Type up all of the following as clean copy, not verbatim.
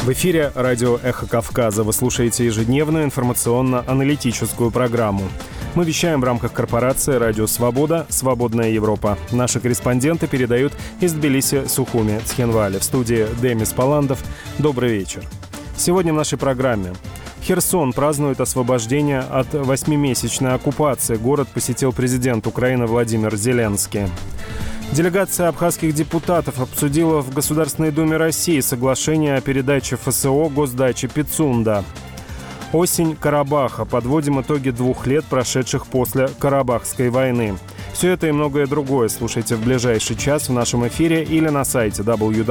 В эфире радио «Эхо Кавказа». Вы слушаете ежедневную информационно-аналитическую программу. Мы вещаем в рамках корпорации «Радио Свобода. Свободная Европа». Наши корреспонденты передают из Тбилиси, Сухуми, Цхинвали. В студии Демис Паландов. Добрый вечер. Сегодня в нашей программе. Херсон празднует освобождение от 8-месячной оккупации. Город посетил президент Украины Владимир Зеленский. Делегация абхазских депутатов обсудила в Государственной Думе России соглашение о передаче ФСО госдачи Пицунда. Осень Карабаха. Подводим итоги 2 лет, прошедших после Карабахской войны. Все это и многое другое слушайте в ближайший час в нашем эфире или на сайте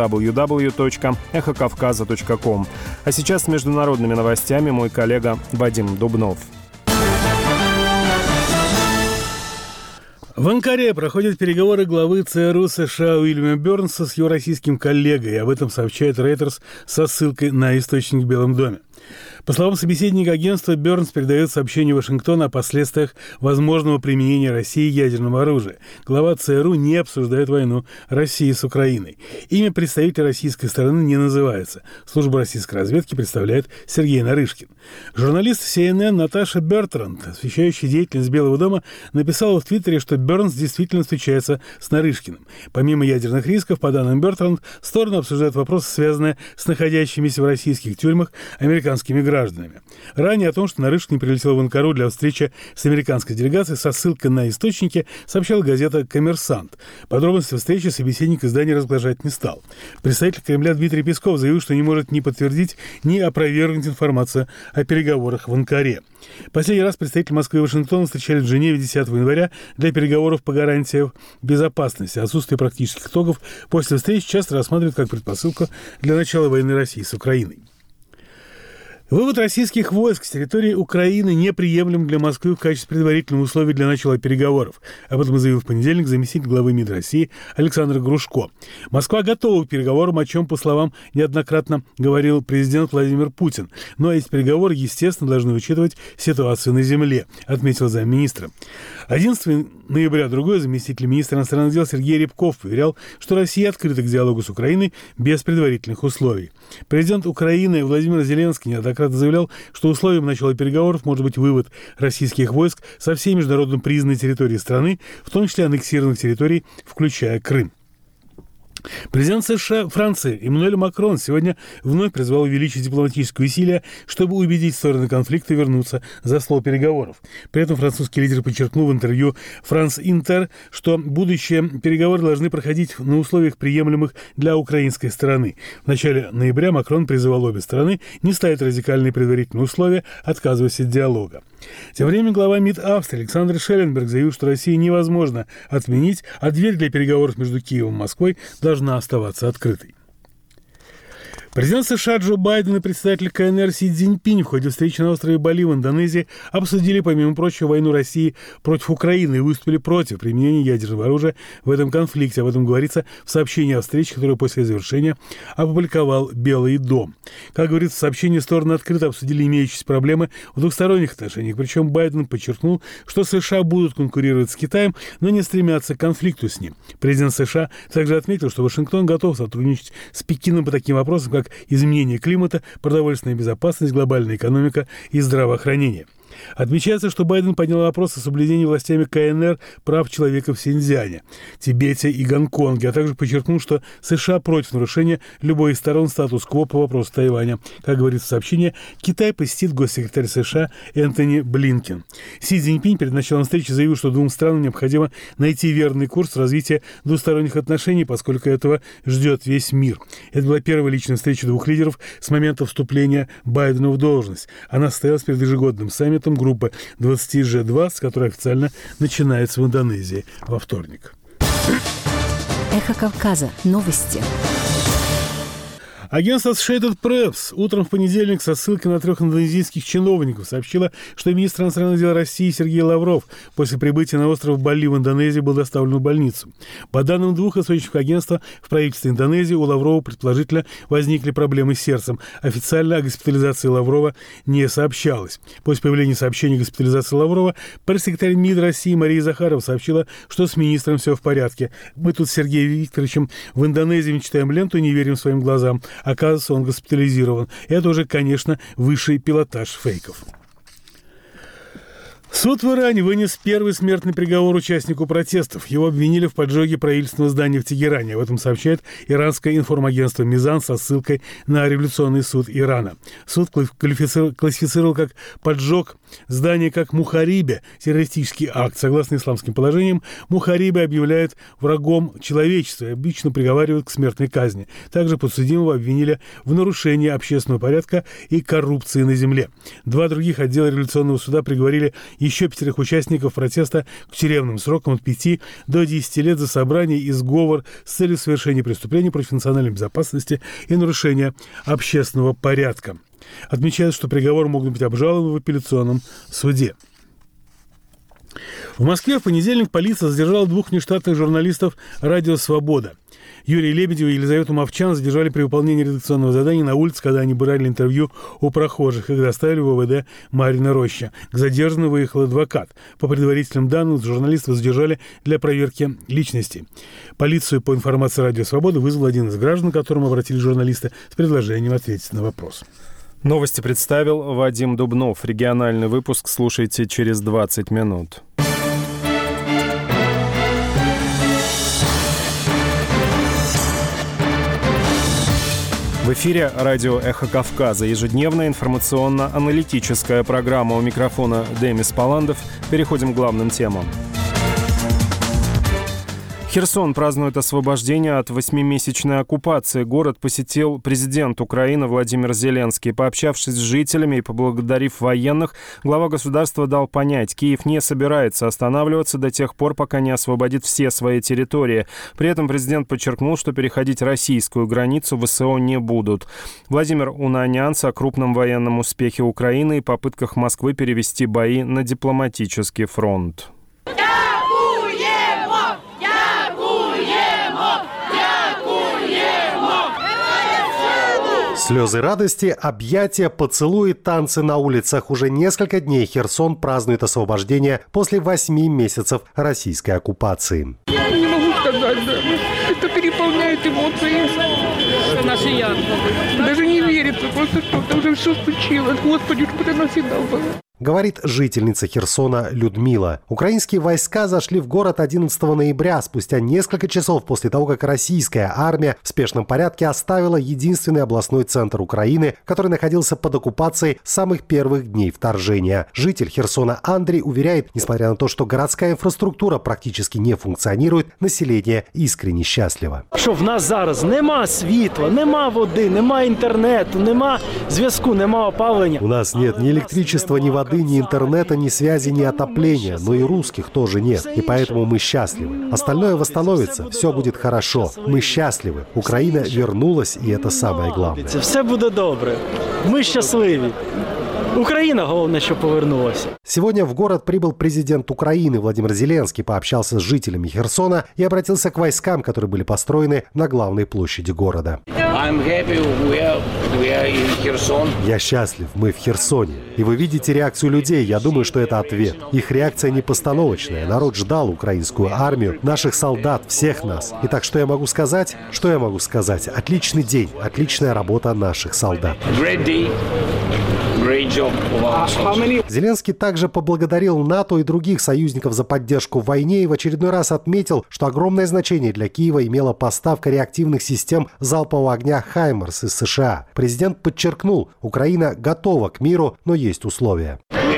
www.эхокавказа.ком. А сейчас с международными новостями мой коллега Вадим Дубнов. В Анкаре проходят переговоры главы ЦРУ США Уильяма Бёрнса с его российским коллегой. Об этом сообщает Reuters со ссылкой на источник в Белом доме. По словам собеседника агентства, Бёрнс передает сообщение Вашингтона о последствиях возможного применения России ядерного оружия. Глава ЦРУ не обсуждает войну России с Украиной. Имя представителя российской стороны не называется. Служба российской разведки представляет Сергей Нарышкин. Журналист CNN Наташа Бертранд, освещающая деятельность Белого дома, написала в Твиттере, что Бёрнс действительно встречается с Нарышкиным. Помимо ядерных рисков, по данным Бертранд, стороны обсуждают вопросы, связанные с находящимися в российских тюрьмах американскими гражданами. Ранее о том, что Нарышкин прилетел в Анкару для встречи с американской делегацией, со ссылкой на источники, сообщала газета «Коммерсант». Подробности встречи собеседник издания разглашать не стал. Представитель Кремля Дмитрий Песков заявил, что не может ни подтвердить, ни опровергнуть информацию о переговорах в Анкаре. Последний раз представители Москвы и Вашингтона встречались в Женеве 10 января для переговоров по гарантиям безопасности. Отсутствие практических итогов после встречи часто рассматривают как предпосылку для начала войны России с Украиной. Вывод российских войск с территории Украины неприемлем для Москвы в качестве предварительного условия для начала переговоров. Об этом заявил в понедельник заместитель главы МИД России Александр Грушко. Москва готова к переговорам, о чем, по словам, неоднократно говорил президент Владимир Путин. Но эти переговоры, естественно, должны учитывать ситуацию на земле, отметил замминистра. 11 ноября другой заместитель министра иностранных дел Сергей Рябков уверял, что Россия открыта к диалогу с Украиной без предварительных условий. Президент Украины Владимир Зеленский неоднократно заявлял, что условием начала переговоров может быть вывод российских войск со всей международно признанной территории страны, в том числе аннексированных территорий, включая Крым. Президент США Франции Эммануэль Макрон сегодня вновь призвал увеличить дипломатические усилия, чтобы убедить стороны конфликта вернуться за стол переговоров. При этом французский лидер подчеркнул в интервью «Франс Интер», что будущие переговоры должны проходить на условиях, приемлемых для украинской стороны. В начале ноября Макрон призывал обе стороны не ставить радикальные предварительные условия, отказываясь от диалога. Тем временем глава МИД Австрии Александр Шелленберг заявил, что России невозможно отменить, а дверь для переговоров между Киевом и Москвой должна оставаться открытой. Президент США Джо Байден и председатель КНР Си Цзиньпинь в ходе встречи на острове Бали в Индонезии обсудили, помимо прочего, войну России против Украины и выступили против применения ядерного оружия в этом конфликте. Об этом говорится в сообщении о встрече, которое после завершения опубликовал Белый дом. Как говорится в сообщении, стороны открыто обсудили имеющиеся проблемы в двухсторонних отношениях. Причем Байден подчеркнул, что США будут конкурировать с Китаем, но не стремятся к конфликту с ним. Президент США также отметил, что Вашингтон готов сотрудничать с Пекином по таким вопросам, как изменение климата, продовольственная безопасность, глобальная экономика и здравоохранение. Отмечается, что Байден поднял вопрос о соблюдении властями КНР прав человека в Синьцзяне, Тибете и Гонконге, а также подчеркнул, что США против нарушения любой из сторон статус-кво по вопросу Тайваня. Как говорится в сообщении, Китай посетит госсекретарь США Энтони Блинкен. Си Цзиньпинь перед началом встречи заявил, что двум странам необходимо найти верный курс развития двусторонних отношений, поскольку этого ждет весь мир. Это была первая личная встреча двух лидеров с момента вступления Байдена в должность. Она состоялась перед ежегодным саммитом группы 20 G20, которая официально начинается в Индонезии во вторник. Эхо Кавказа. Новости. Агентство Associated Press утром в понедельник со ссылкой на 3 индонезийских чиновников сообщило, что министр иностранных дел России Сергей Лавров после прибытия на остров Бали в Индонезии был доставлен в больницу. По данным 2 источников агентства, в правительстве Индонезии у Лаврова предположительно возникли проблемы с сердцем. Официально о госпитализации Лаврова не сообщалось. После появления сообщения о госпитализации Лаврова пресс-секретарь МИД России Мария Захарова сообщила, что с министром все в порядке. Мы тут с Сергеем Викторовичем в Индонезии читаем ленту, не верим своим глазам. Оказывается, он госпитализирован. Это уже, конечно, высший пилотаж фейков. Суд в Иране вынес первый смертный приговор участнику протестов. Его обвинили в поджоге правительственного здания в Тегеране. Об этом сообщает иранское информагентство «Мизан» со ссылкой на революционный суд Ирана. Суд классифицировал как поджог здания как мухарибе, террористический акт. Согласно исламским положениям, мухарибе объявляют врагом человечества и обычно приговаривают к смертной казни. Также подсудимого обвинили в нарушении общественного порядка и коррупции на земле. Два других отдела революционного суда приговорили еще 5 участников протеста к тюремным срокам от 5 до 10 лет за собрание и сговор с целью совершения преступлений против национальной безопасности и нарушения общественного порядка. Отмечается, что приговор могут быть обжалованы в апелляционном суде. В Москве в понедельник полиция задержала 2 внештатных журналистов «Радио Свобода». Юрия Лебедева и Елизавету Мовчан задержали при выполнении редакционного задания на улице, когда они брали интервью у прохожих. Их доставили в ВВД Марьина Роща. К задержанному выехал адвокат. По предварительным данным, журналистов задержали для проверки личности. Полицию, по информации «Радио Свобода», вызвал один из граждан, к которому обратились журналисты, с предложением ответить на вопрос. Новости представил Вадим Дубнов. Региональный выпуск слушайте через 20 минут. В эфире радио «Эхо Кавказа». Ежедневная информационно-аналитическая программа. У микрофона Демис Паландов. Переходим к главным темам. Херсон празднует освобождение от 8-месячной оккупации. Город посетил президент Украины Владимир Зеленский. Пообщавшись с жителями и поблагодарив военных, глава государства дал понять, Киев не собирается останавливаться до тех пор, пока не освободит все свои территории. При этом президент подчеркнул, что переходить российскую границу ВСО не будут. Владимир Унанянц о крупном военном успехе Украины и попытках Москвы перевести бои на дипломатический фронт. Слезы радости, объятия, поцелуи, танцы на улицах. Уже несколько дней Херсон празднует освобождение после 8 месяцев российской оккупации. Я не могу сказать, да. Это переполняет эмоции. Россиян. Даже не верится, просто что-то уже все случилось. Господи, чтобы это навсегда было. Говорит жительница Херсона Людмила. Украинские войска зашли в город 11 ноября, спустя несколько часов после того, как российская армия в спешном порядке оставила единственный областной центр Украины, который находился под оккупацией с самых первых дней вторжения. Житель Херсона Андрей уверяет, несмотря на то, что городская инфраструктура практически не функционирует, население искренне счастливо. Що в нас зараз нема світла, нема води, нема інтернету, нема зв'язку, нема опалення. У нас нет ни электричества, ни воды, ни интернета, ни связи, ни отопления, но и русских тоже нет. И поэтому мы счастливы. Остальное восстановится, все будет хорошо. Мы счастливы. Украина вернулась, и это самое главное. Все буде добре. Ми щасливі. Украина, главное, что повернулась. Сегодня в город прибыл президент Украины Владимир Зеленский, пообщался с жителями Херсона и обратился к войскам, которые были построены на главной площади города. Я счастлив, мы в Херсоне. И вы видите реакцию людей, я думаю, что это ответ. Их реакция не постановочная. Народ ждал украинскую армию, наших солдат, всех нас. Итак, что я могу сказать? Что я могу сказать? Отличный день, отличная работа наших солдат. Зеленский также поблагодарил НАТО и других союзников за поддержку в войне и в очередной раз отметил, что огромное значение для Киева имела поставка реактивных систем залпового огня «Хаймарс» из США. Президент подчеркнул, Украина готова к миру, но есть условия.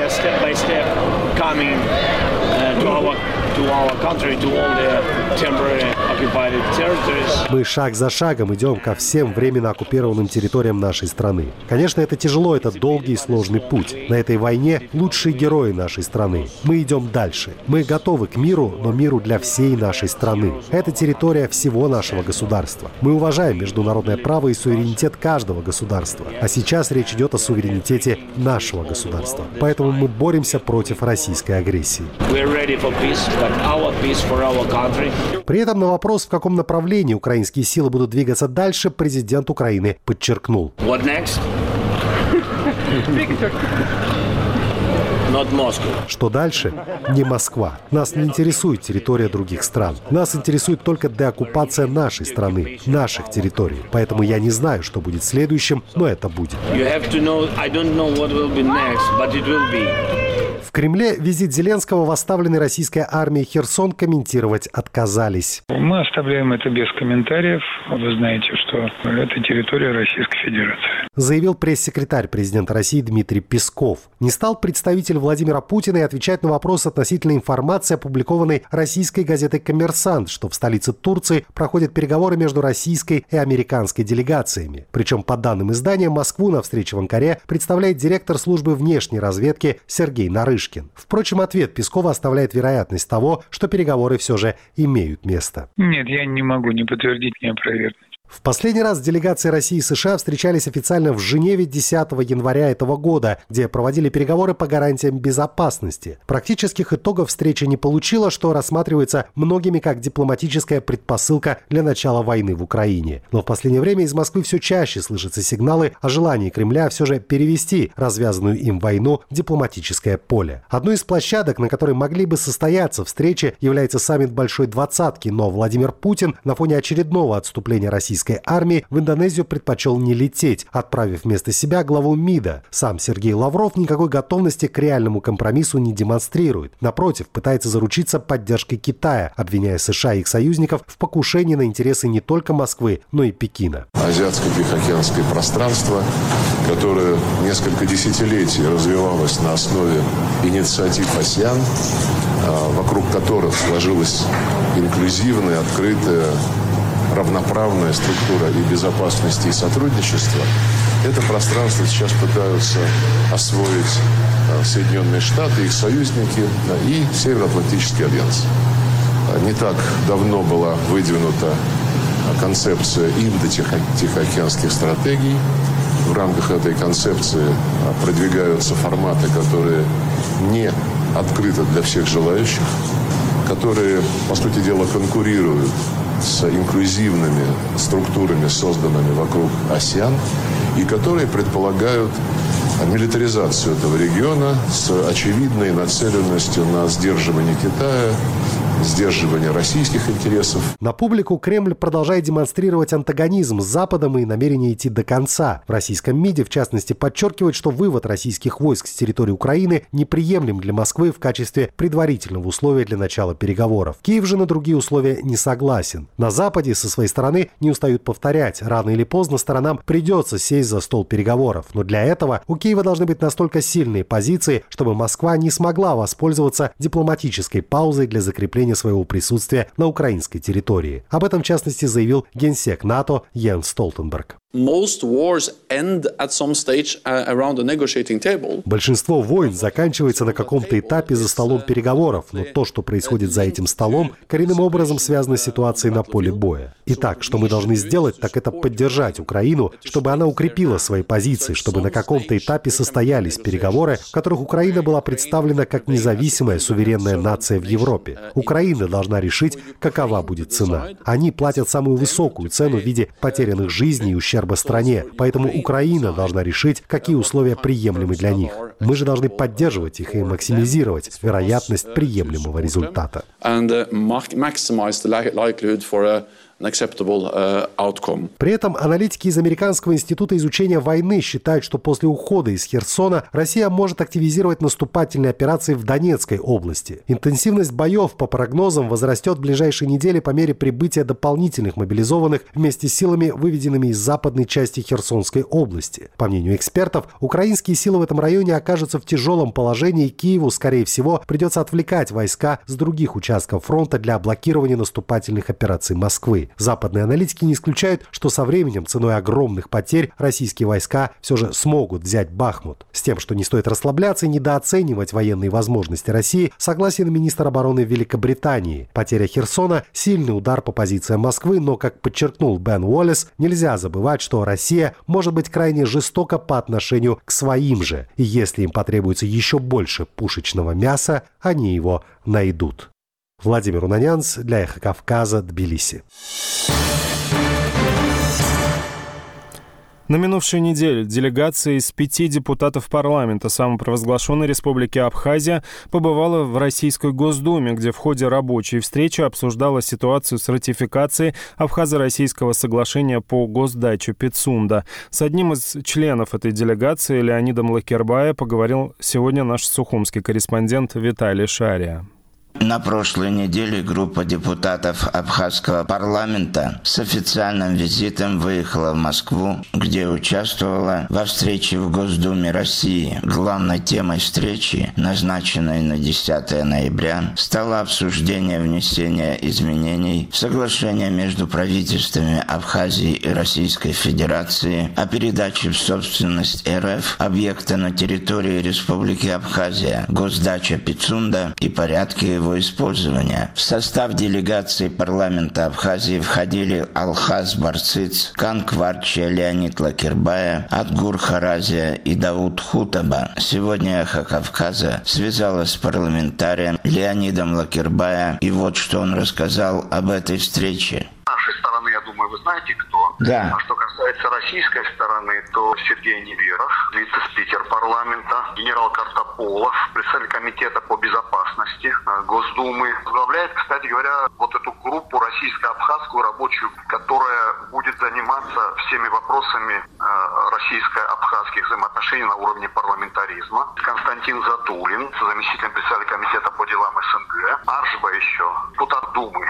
Мы шаг за шагом идем ко всем временно оккупированным территориям нашей страны. Конечно, это тяжело, это долгий и сложный путь. На этой войне лучшие герои нашей страны. Мы идем дальше. Мы готовы к миру, но миру для всей нашей страны. Это территория всего нашего государства. Мы уважаем международное право и суверенитет каждого государства. А сейчас речь идет о суверенитете нашего государства. Поэтому мы боремся против российской агрессии. При этом на вопрос, в каком направлении украинские силы будут двигаться дальше, президент Украины подчеркнул. Что дальше? Не Москва. Нас не интересует территория других стран. Нас интересует только деоккупация нашей страны, наших территорий. Поэтому я не знаю, что будет следующим, но это будет. В Кремле визит Зеленского в оставленной российской армией Херсон комментировать отказались. Мы оставляем это без комментариев. Вы знаете, что это территория Российской Федерации. Заявил пресс-секретарь президента России Дмитрий Песков. Не стал представитель Владимира Путина и отвечать на вопрос относительно информации, опубликованной российской газетой «Коммерсант», что в столице Турции проходят переговоры между российской и американской делегациями. Причем, по данным издания, Москву на встрече в Анкаре представляет директор службы внешней разведки Сергей Нарышкин. Впрочем, ответ Пескова оставляет вероятность того, что переговоры все же имеют место. Нет, я не могу ни подтвердить, ни опровергнуть. В последний раз делегации России и США встречались официально в Женеве 10 января этого года, где проводили переговоры по гарантиям безопасности. Практических итогов встреча не получила, что рассматривается многими как дипломатическая предпосылка для начала войны в Украине. Но в последнее время из Москвы все чаще слышатся сигналы о желании Кремля все же перевести развязанную им войну в дипломатическое поле. Одной из площадок, на которой могли бы состояться встречи, является саммит Большой Двадцатки, но Владимир Путин на фоне очередного отступления российской армии в Индонезию предпочел не лететь, отправив вместо себя главу МИДа. Сам Сергей Лавров никакой готовности к реальному компромиссу не демонстрирует. Напротив, пытается заручиться поддержкой Китая, обвиняя США и их союзников в покушении на интересы не только Москвы, но и Пекина. Азиатско-тихоокеанское пространство, которое несколько десятилетий развивалось на основе инициатив АСЕАН, вокруг которых сложилась инклюзивная, открытая, равноправная структура и безопасности, и сотрудничества, это пространство сейчас пытаются освоить Соединенные Штаты, их союзники и Североатлантический альянс. Не так давно была выдвинута концепция индо-тихоокеанских стратегий. В рамках этой концепции продвигаются форматы, которые не открыты для всех желающих, которые, по сути дела, конкурируют с инклюзивными структурами, созданными вокруг АСЕАН, и которые предполагают милитаризацию этого региона с очевидной нацеленностью на сдерживание Китая, сдерживание российских интересов. На публику Кремль продолжает демонстрировать антагонизм с Западом и намерение идти до конца. В российском МИДе, в частности, подчеркивает, что вывод российских войск с территории Украины неприемлем для Москвы в качестве предварительного условия для начала переговоров. Киев же на другие условия не согласен. На Западе со своей стороны не устают повторять: рано или поздно сторонам придется сесть за стол переговоров. Но для этого у Киева должны быть настолько сильные позиции, чтобы Москва не смогла воспользоваться дипломатической паузой для закрепления своего присутствия на украинской территории. Об этом, в частности, заявил генсек НАТО Йенс Столтенберг. Большинство войн заканчивается на каком-то этапе за столом переговоров, но то, что происходит за этим столом, коренным образом связано с ситуацией на поле боя. Итак, что мы должны сделать, так это поддержать Украину, чтобы она укрепила свои позиции, чтобы на каком-то этапе состоялись переговоры, в которых Украина была представлена как независимая суверенная нация в Европе. Украина должна решить, какова будет цена. Они платят самую высокую цену в виде потерянных жизней и ущерба стране, поэтому Украина должна решить, какие условия приемлемы для них. Мы же должны поддерживать их и максимизировать вероятность приемлемого результата. При этом аналитики из Американского института изучения войны считают, что после ухода из Херсона Россия может активизировать наступательные операции в Донецкой области. Интенсивность боев, по прогнозам, возрастет в ближайшие недели по мере прибытия дополнительных мобилизованных вместе с силами, выведенными из западной части Херсонской области. По мнению экспертов, украинские силы в этом районе окажутся в тяжелом положении, и Киеву, скорее всего, придется отвлекать войска с других участков фронта для блокирования наступательных операций Москвы. Западные аналитики не исключают, что со временем, ценой огромных потерь, российские войска все же смогут взять Бахмут. С тем, что не стоит расслабляться и недооценивать военные возможности России, согласен министр обороны Великобритании. Потеря Херсона – сильный удар по позициям Москвы, но, как подчеркнул Бен Уоллес, нельзя забывать, что Россия может быть крайне жестока по отношению к своим же. И если им потребуется еще больше пушечного мяса, они его найдут. Владимир Унанянц для «Эхо Кавказа», Тбилиси. На минувшей неделе делегация из 5 депутатов парламента самопровозглашенной Республики Абхазия побывала в Российской Госдуме, где в ходе рабочей встречи обсуждала ситуацию с ратификацией Абхазо-Российского соглашения по госдаче Пицунда. С одним из членов этой делегации, Леонидом Лакербая, поговорил сегодня наш сухумский корреспондент Виталий Шария. На прошлой неделе группа депутатов Абхазского парламента с официальным визитом выехала в Москву, где участвовала во встрече в Госдуме России. Главной темой встречи, назначенной на 10 ноября, стало обсуждение внесения изменений в соглашение между правительствами Абхазии и Российской Федерации о передаче в собственность РФ объекта на территории Республики Абхазия, госдача Пицунда и порядки его использования. В состав делегации парламента Абхазии входили Алхаз Барциц, Канкварча Леонид Лакербая, Атгур Харазия и Дауд Хутаба. Сегодня «Эхо Кавказа» связалась с парламентарием Леонидом Лакербая, и вот что он рассказал об этой встрече. С нашей стороны, я думаю, вы знаете, кто. Да. А что касается российской стороны, то Сергей Неверов, вице-спикер парламента, генерал Картополов, председатель комитета по безопасности Госдумы, возглавляет, кстати говоря, вот эту группу российско-абхазскую рабочую, которая будет заниматься всеми вопросами российско-абхазских взаимоотношений на уровне парламентаризма. Константин Затулин, заместитель председателя комитета по делам СНГ, Аржба еще, депутат Думы.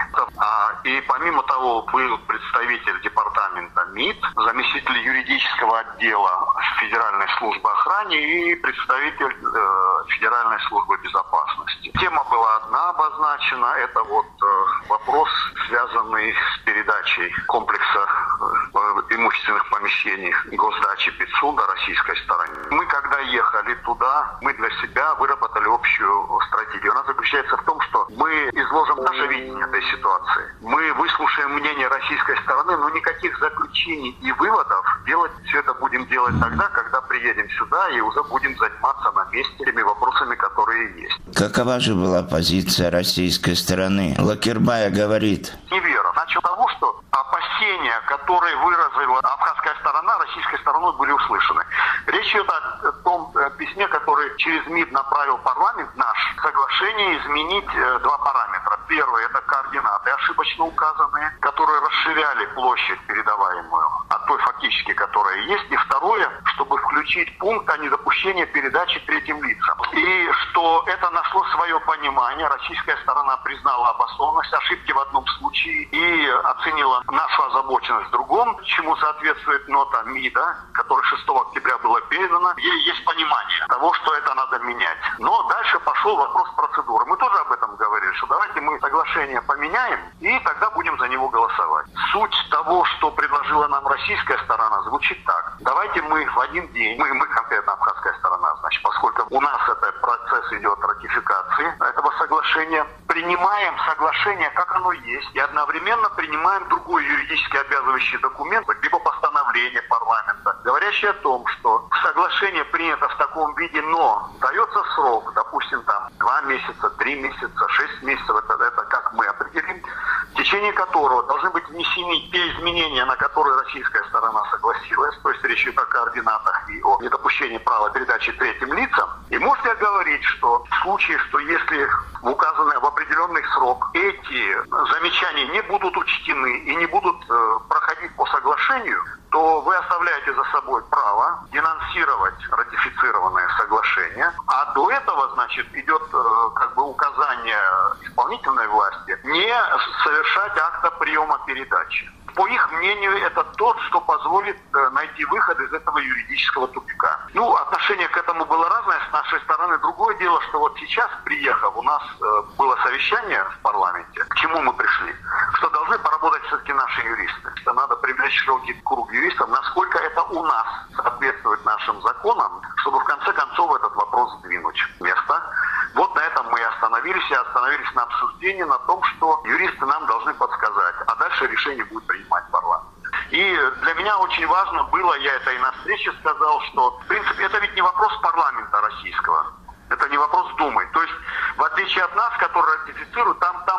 И помимо того, был представитель департамента МИД, заместитель юридического отдела Федеральной службы охраны и представитель Федеральной службы безопасности. Тема была одна обозначена, это вот вопрос, связанный с передачей комплекса имущественных помещений госдачи Пицунда российской стороне. Мы, когда ехали туда, мы для себя выработали общую стратегию. Она заключается в том, что мы изложим наше видение этой ситуации. Мы выслушаем мнение российской стороны, но никаких заключений и выводов делать, все это будем делать тогда, когда приедем сюда и уже будем заниматься на месте теми вопросами, которые есть. Какова же была позиция российской стороны? Лакербая говорит. Неверно. Начал с того, что опасения, которые выразила абхазская сторона, российской стороной были услышаны. Речь идет о том письме, которое через МИД направил парламент наш. Соглашение изменить два параметра. Первый – это координаты, ошибочно указанные, которые расширяли площадь передаваемую от той фактически, которая есть. И второе, чтобы включить пункт о недопущении передачи третьим лицам. И что это нашло свое понимание. Российская сторона признала обоснованность ошибки в одном случае и оценила нашу озабоченность в другом, чему соответствует нота МИДа, которая 6 октября была передана. Ей есть понимание того, что это надо менять. Но дальше пошел вопрос процедуры. Мы тоже об этом говорили, что давайте мы соглашение поменяем и тогда будем за него голосовать. Суть того, что предложила нам российская сторона, звучит так. Давайте мы в один день, мы конкретно абхазская сторона, значит, поскольку у нас этот процесс идет ратификации этого соглашения, принимаем соглашение, как оно есть, и одновременно принимаем другой юридически обязывающий документ, либо постановление парламента, говорящее о том, что соглашение принято в таком виде, но дается срок, допустим, там 2 месяца, 3 месяца, 6 месяцев, это как мы определим, в течение которого должны быть внесены те изменения, на которые российская сторона согласилась, то есть речь идет о координатах и о недопущении права передачи третьим лицам. И можно говорить, что в случае, что если в указанный в определенный срок эти замечания не будут учтены и не будут проходить по соглашению, то вы оставляете за собой право денонсировать ратифицированное соглашение, а до этого, значит, идет как бы указание исполнительной власти не совершать акта приема передачи. По их мнению, это тот, что позволит найти выход из этого юридического тупика. Ну, отношение к этому было разное с нашей стороны. Другое дело, что вот сейчас, приехав, у нас было совещание в парламенте, к чему мы пришли, что должны поработать все-таки наши юристы. Что надо привлечь широкий круг юристов, насколько это у нас соответствует нашим законам, чтобы в конце концов этот вопрос сдвинуть в место. Вот на этом мы и остановились на обсуждении, на том, что юристы нам должны подсказать, а дальше решение будет принимать парламент. И для меня очень важно было, я это и на встрече сказал, что, в принципе, это ведь не вопрос парламента российского, это не вопрос Думы. То есть, в отличие от нас, которые ратифицируют, там ратификация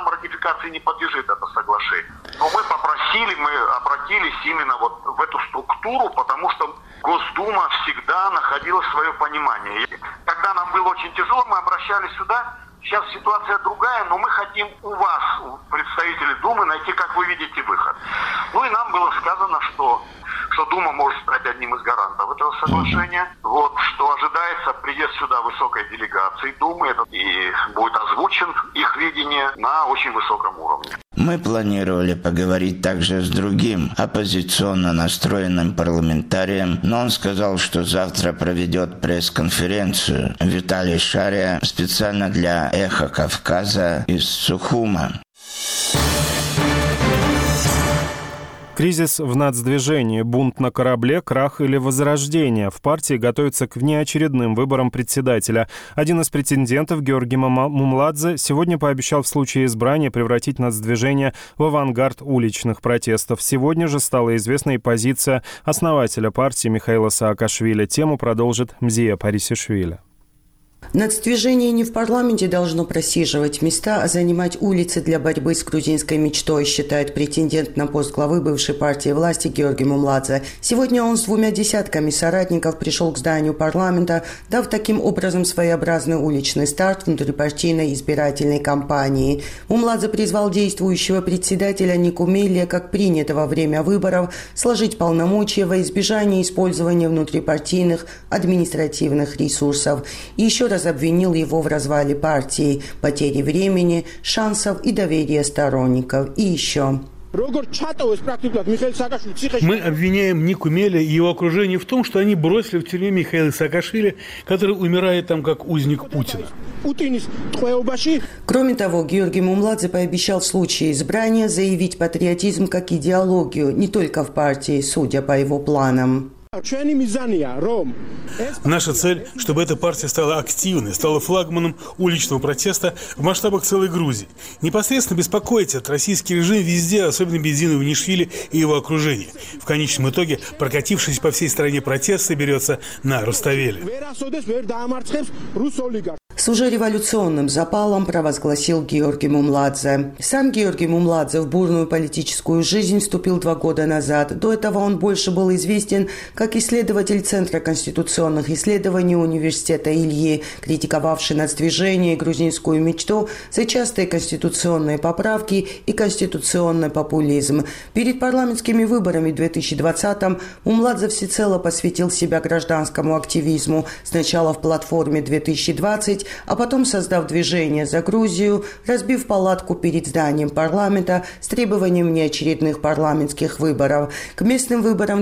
ратификации не подлежит это соглашение. Но мы обратились именно вот в эту структуру, потому что Госдума всегда находила свое понимание. И когда нам было очень тяжело, мы обращались сюда. Сейчас ситуация другая, но мы хотим у вас, у представителей Думы, найти, как вы видите, выход. Ну и нам было сказано, что Дума может стать одним из гарантов этого соглашения. Вот, что ожидается приезд сюда высокой делегации Думы, и будет озвучен их видение на очень высоком уровне. Мы планировали поговорить также с другим оппозиционно настроенным парламентарием, но он сказал, что завтра проведет пресс-конференцию. Виталий Шария специально для «Эхо Кавказа» из Сухума. Кризис в нацдвижении, бунт на корабле, крах или возрождение. В партии готовятся к внеочередным выборам председателя. Один из претендентов, Георгий Мумладзе, сегодня пообещал в случае избрания превратить нацдвижение в авангард уличных протестов. Сегодня же стала известна и позиция основателя партии Михаила Саакашвили. Тему продолжит Мзия Парисишвили. Нацдвижение не в парламенте должно просиживать места, а занимать улицы для борьбы с грузинской мечтой, считает претендент на пост главы бывшей партии власти Георгий Мумладзе. Сегодня он с 2 десятками соратников пришел к зданию парламента, дав таким образом своеобразный уличный старт внутрипартийной избирательной кампании. Мумладзе призвал действующего председателя Никумелия, как принято во время выборов, сложить полномочия во избежание использования внутрипартийных административных ресурсов. И еще раз обвинил его в развале партии, потере времени, шансов и доверия сторонников. И еще. Мы обвиняем Никумеля и его окружение в том, что они бросили в тюрьме Михаила Саакашвили, который умирает там как узник Путина. Кроме того, Георгий Мумладзе пообещал в случае избрания заявить патриотизм как идеологию не только в партии, судя по его планам. Наша цель, чтобы эта партия стала активной, стала флагманом уличного протеста в масштабах целой Грузии. Непосредственно беспокоить от российский режим везде, особенно Бензину Иванишвили и его окружение. В конечном итоге, прокатившись по всей стране протест соберется на Руставели. С уже революционным запалом провозгласил Георгий Мумладзе. Сам Георгий Мумладзе в бурную политическую жизнь вступил 2 года назад. До этого он больше был известен как исследователь Центра конституционных исследований Университета Ильи, критиковавший нацдвижение и грузинскую мечту за частые конституционные поправки и конституционный популизм. Перед парламентскими выборами в 2020-м Мумладзе всецело посвятил себя гражданскому активизму. Сначала в платформе 2020, а потом создав движение «За Грузию», разбив палатку перед зданием парламента с требованием внеочередных парламентских выборов. К местным выборам в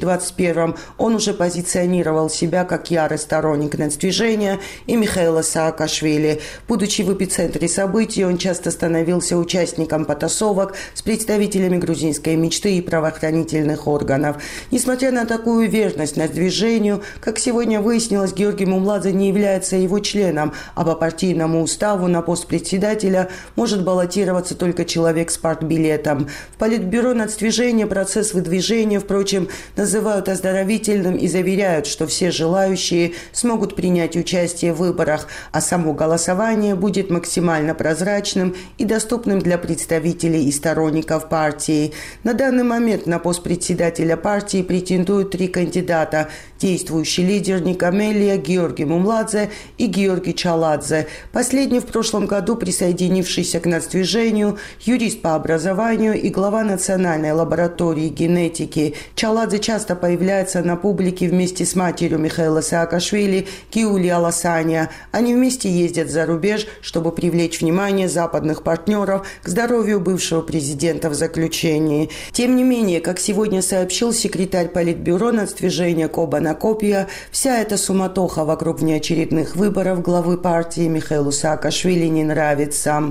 2021 он уже позиционировал себя как ярый сторонник нацдвижения и Михаила Саакашвили. Будучи в эпицентре событий, он часто становился участником потасовок с представителями грузинской мечты и правоохранительных органов. Несмотря на такую верность нацдвижению, как сегодня выяснилось, Георгий Мумладзе не является его членом, а по партийному уставу на пост председателя может баллотироваться только человек с партбилетом. В Политбюро нацдвижения процесс выдвижения, впрочем, называют оздоровительным и заверяют, что все желающие смогут принять участие в выборах, а само голосование будет максимально прозрачным и доступным для представителей и сторонников партии. На данный момент на пост председателя партии претендуют 3 кандидата – действующий лидер Никумелия, Георгий Мумладзе и Георгий Чаладзе. Последний в прошлом году присоединившийся к нацдвижению, юрист по образованию и глава Национальной лаборатории генетики. Чаладзе часто появляется на публике вместе с матерью Михаила Саакашвили, Гиули Аласания. Они вместе ездят за рубеж, чтобы привлечь внимание западных партнеров к здоровью бывшего президента в заключении. Тем не менее, как сегодня сообщил секретарь Политбюро нацдвижения Коба Накопия, вся эта суматоха вокруг внеочередных выборов главы партии Михаилу Саакашвили не нравится.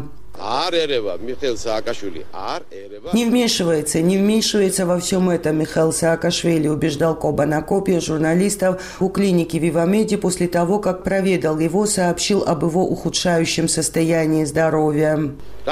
Не вмешивается во всем этом Михаил Саакашвили, убеждал Коба Накопия журналистов у клиники Вивамеди после того, как проведал его, сообщил об его ухудшающем состоянии здоровья.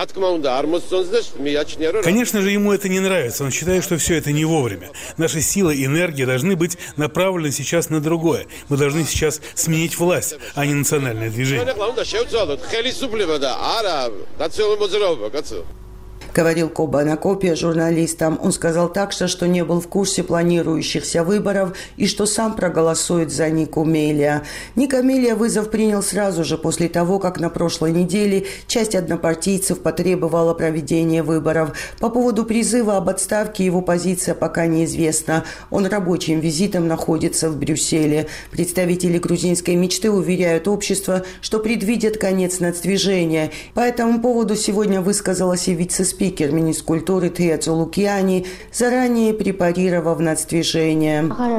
Конечно же, ему это не нравится. Он считает, что все это не вовремя. Наши силы и энергия должны быть направлены сейчас на другое. Мы должны сейчас сменить власть, а не национальное движение. Говорил Коба Накопия журналистам. Он сказал также, что не был в курсе планирующихся выборов и что сам проголосует за Нику Мелия. Ника Мелия вызов принял сразу же после того, как на прошлой неделе часть однопартийцев потребовала проведения выборов. По поводу призыва об отставке его позиция пока неизвестна. Он рабочим визитом находится в Брюсселе. Представители грузинской мечты уверяют общество, что предвидят конец нацдвижения. По этому поводу сегодня высказалась и вице-спикер министр культуры Тея Цулукиани, заранее препарировав нацдвижение.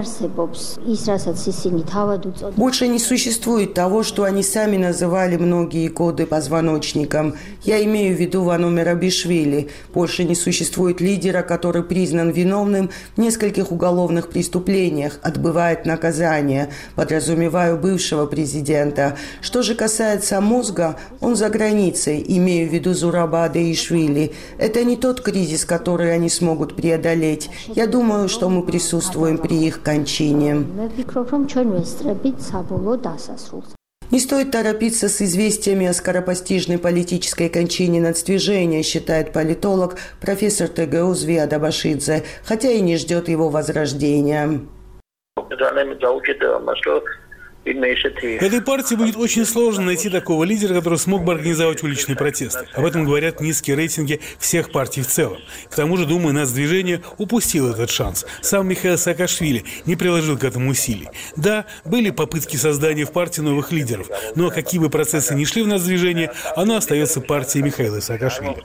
Больше не существует того, что они сами называли многие годы позвоночником. Я имею в виду Вану Мерабишвили. Больше не существует лидера, который признан виновным в нескольких уголовных преступлениях, отбывает наказание. Подразумеваю бывшего президента. Что же касается мозга, он за границей, имею в виду Зураба Адеишвили. Это не тот кризис, который они смогут преодолеть. Я думаю, что мы присутствуем при их кончине. Не стоит торопиться с известиями о скоропостижной политической кончине нацдвижения, считает политолог профессор ТГУ Звиад Абашидзе, хотя и не ждет его возрождения. Этой партии будет очень сложно найти такого лидера, который смог бы организовать уличные протесты. Об этом говорят низкие рейтинги всех партий в целом. К тому же, думаю, нацдвижение упустило этот шанс. Сам Михаил Саакашвили не приложил к этому усилий. Да, были попытки создания в партии новых лидеров, но какие бы процессы ни шли в нацдвижении, оно остается партией Михаила Саакашвили.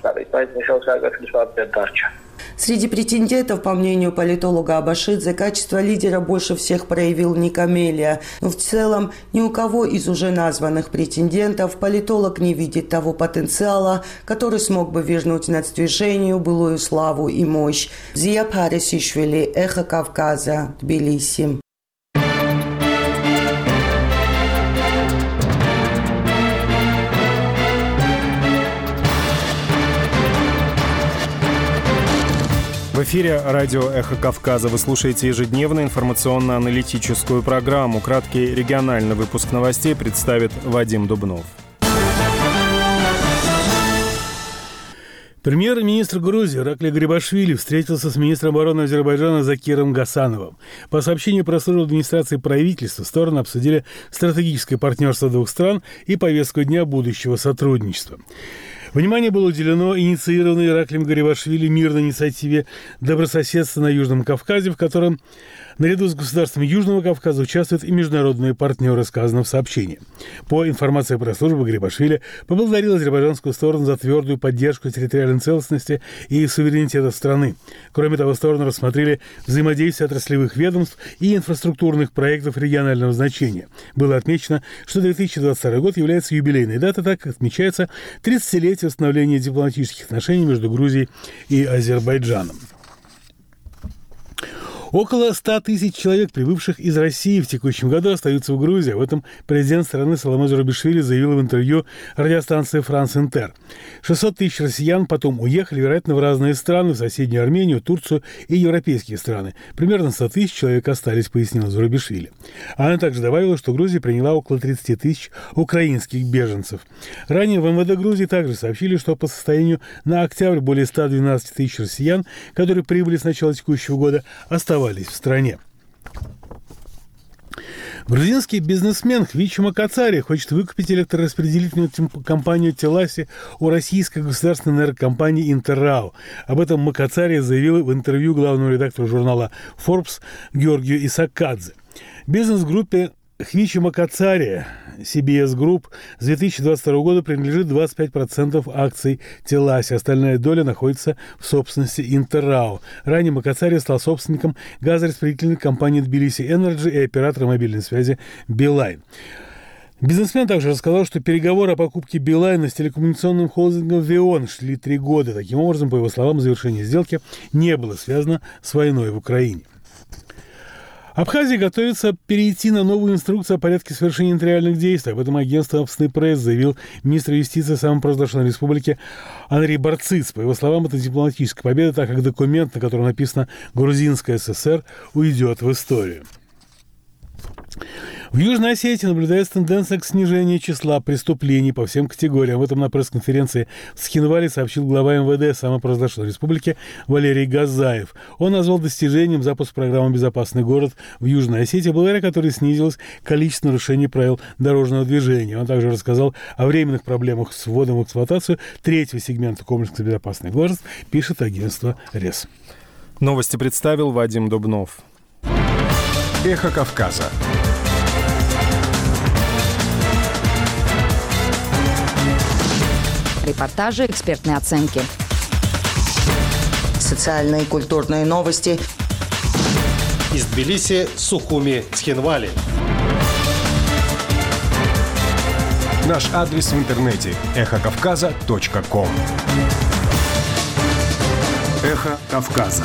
Среди претендентов, по мнению политолога Абашидзе, качество лидера больше всех проявил Ника Мелия. Но в целом ни у кого из уже названных претендентов политолог не видит того потенциала, который смог бы вернуть нацдвижению былую славу и мощь. Зия Парисишвили, Эхо Кавказа, Тбилиси. В эфире радио «Эхо Кавказа». Вы слушаете ежедневную информационно-аналитическую программу. Краткий региональный выпуск новостей представит Вадим Дубнов. Премьер-министр Грузии Ираклий Гарибашвили встретился с министром обороны Азербайджана Закиром Гасановым. По сообщению пресс-службы администрации правительства, стороны обсудили стратегическое партнерство двух стран и повестку дня будущего сотрудничества. Внимание было уделено инициированной Ираклием Гарибашвили мирной инициативе добрососедства на Южном Кавказе, в котором наряду с государствами Южного Кавказа участвуют и международные партнеры, сказано в сообщении. По информации пресс-службы, Гарибашвили поблагодарил азербайджанскую сторону за твердую поддержку территориальной целостности и суверенитета страны. Кроме того, стороны рассмотрели взаимодействие отраслевых ведомств и инфраструктурных проектов регионального значения. Было отмечено, что 2022 год является юбилейной датой, так как отмечается 30-летие установления дипломатических отношений между Грузией и Азербайджаном. Около 100 тысяч человек, прибывших из России в текущем году, остаются в Грузии. Об этом президент страны Саломе Зурабишвили заявил в интервью радиостанции «Франс Интер». 600 тысяч россиян потом уехали, вероятно, в разные страны, в соседнюю Армению, Турцию и европейские страны. Примерно 100 тысяч человек остались, пояснила Зурабишвили. Она также добавила, что Грузия приняла около 30 тысяч украинских беженцев. Ранее в МВД Грузии также сообщили, что по состоянию на октябрь более 112 тысяч россиян, которые прибыли с начала текущего года, оставались в стране. Грузинский бизнесмен Хвичи Макацари хочет выкупить электрораспределительную компанию «Теласи» у российской государственной энергокомпании «Интеррау». Об этом Макацари заявил в интервью главному редактору журнала Forbes Георгию Исакадзе. Бизнес-группе Хвичи Макацари, CBS Group, с 2022 года принадлежит 25% акций Теласи. Остальная доля находится в собственности Интеррау. Ранее Макацари стал собственником газораспределительной компании Тбилиси Энерджи и оператора мобильной связи Билайн. Бизнесмен также рассказал, что переговоры о покупке Билайна с телекоммуникационным холдингом Веон шли 3 года. Таким образом, по его словам, завершение сделки не было связано с войной в Украине. Абхазия готовится перейти на новую инструкцию о порядке совершения нотариальных действий. Об этом агентство «Авсный пресс» заявил министр юстиции самопровозглашенной республики Андрей Барциц. По его словам, это дипломатическая победа, так как документ, на котором написано «Грузинская ССР», уйдет в историю. В Южной Осетии наблюдается тенденция к снижению числа преступлений по всем категориям. Об этом на пресс-конференции в Цхинвале сообщил глава МВД самопровозглашенной республики Валерий Газаев. Он назвал достижением запуск программы «Безопасный город» в Южной Осетии, благодаря которой снизилось количество нарушений правил дорожного движения. Он также рассказал о временных проблемах с вводом в эксплуатацию третьего сегмента комплекса «Безопасный город», пишет агентство РЕС. Новости представил Вадим Дубнов. Эхо Кавказа. Репортажи, экспертные оценки. Социальные и культурные новости. Из Тбилиси, Сухуми, Цхинвали. Наш адрес в интернете – эхокавказа.ком. Эхо Кавказа.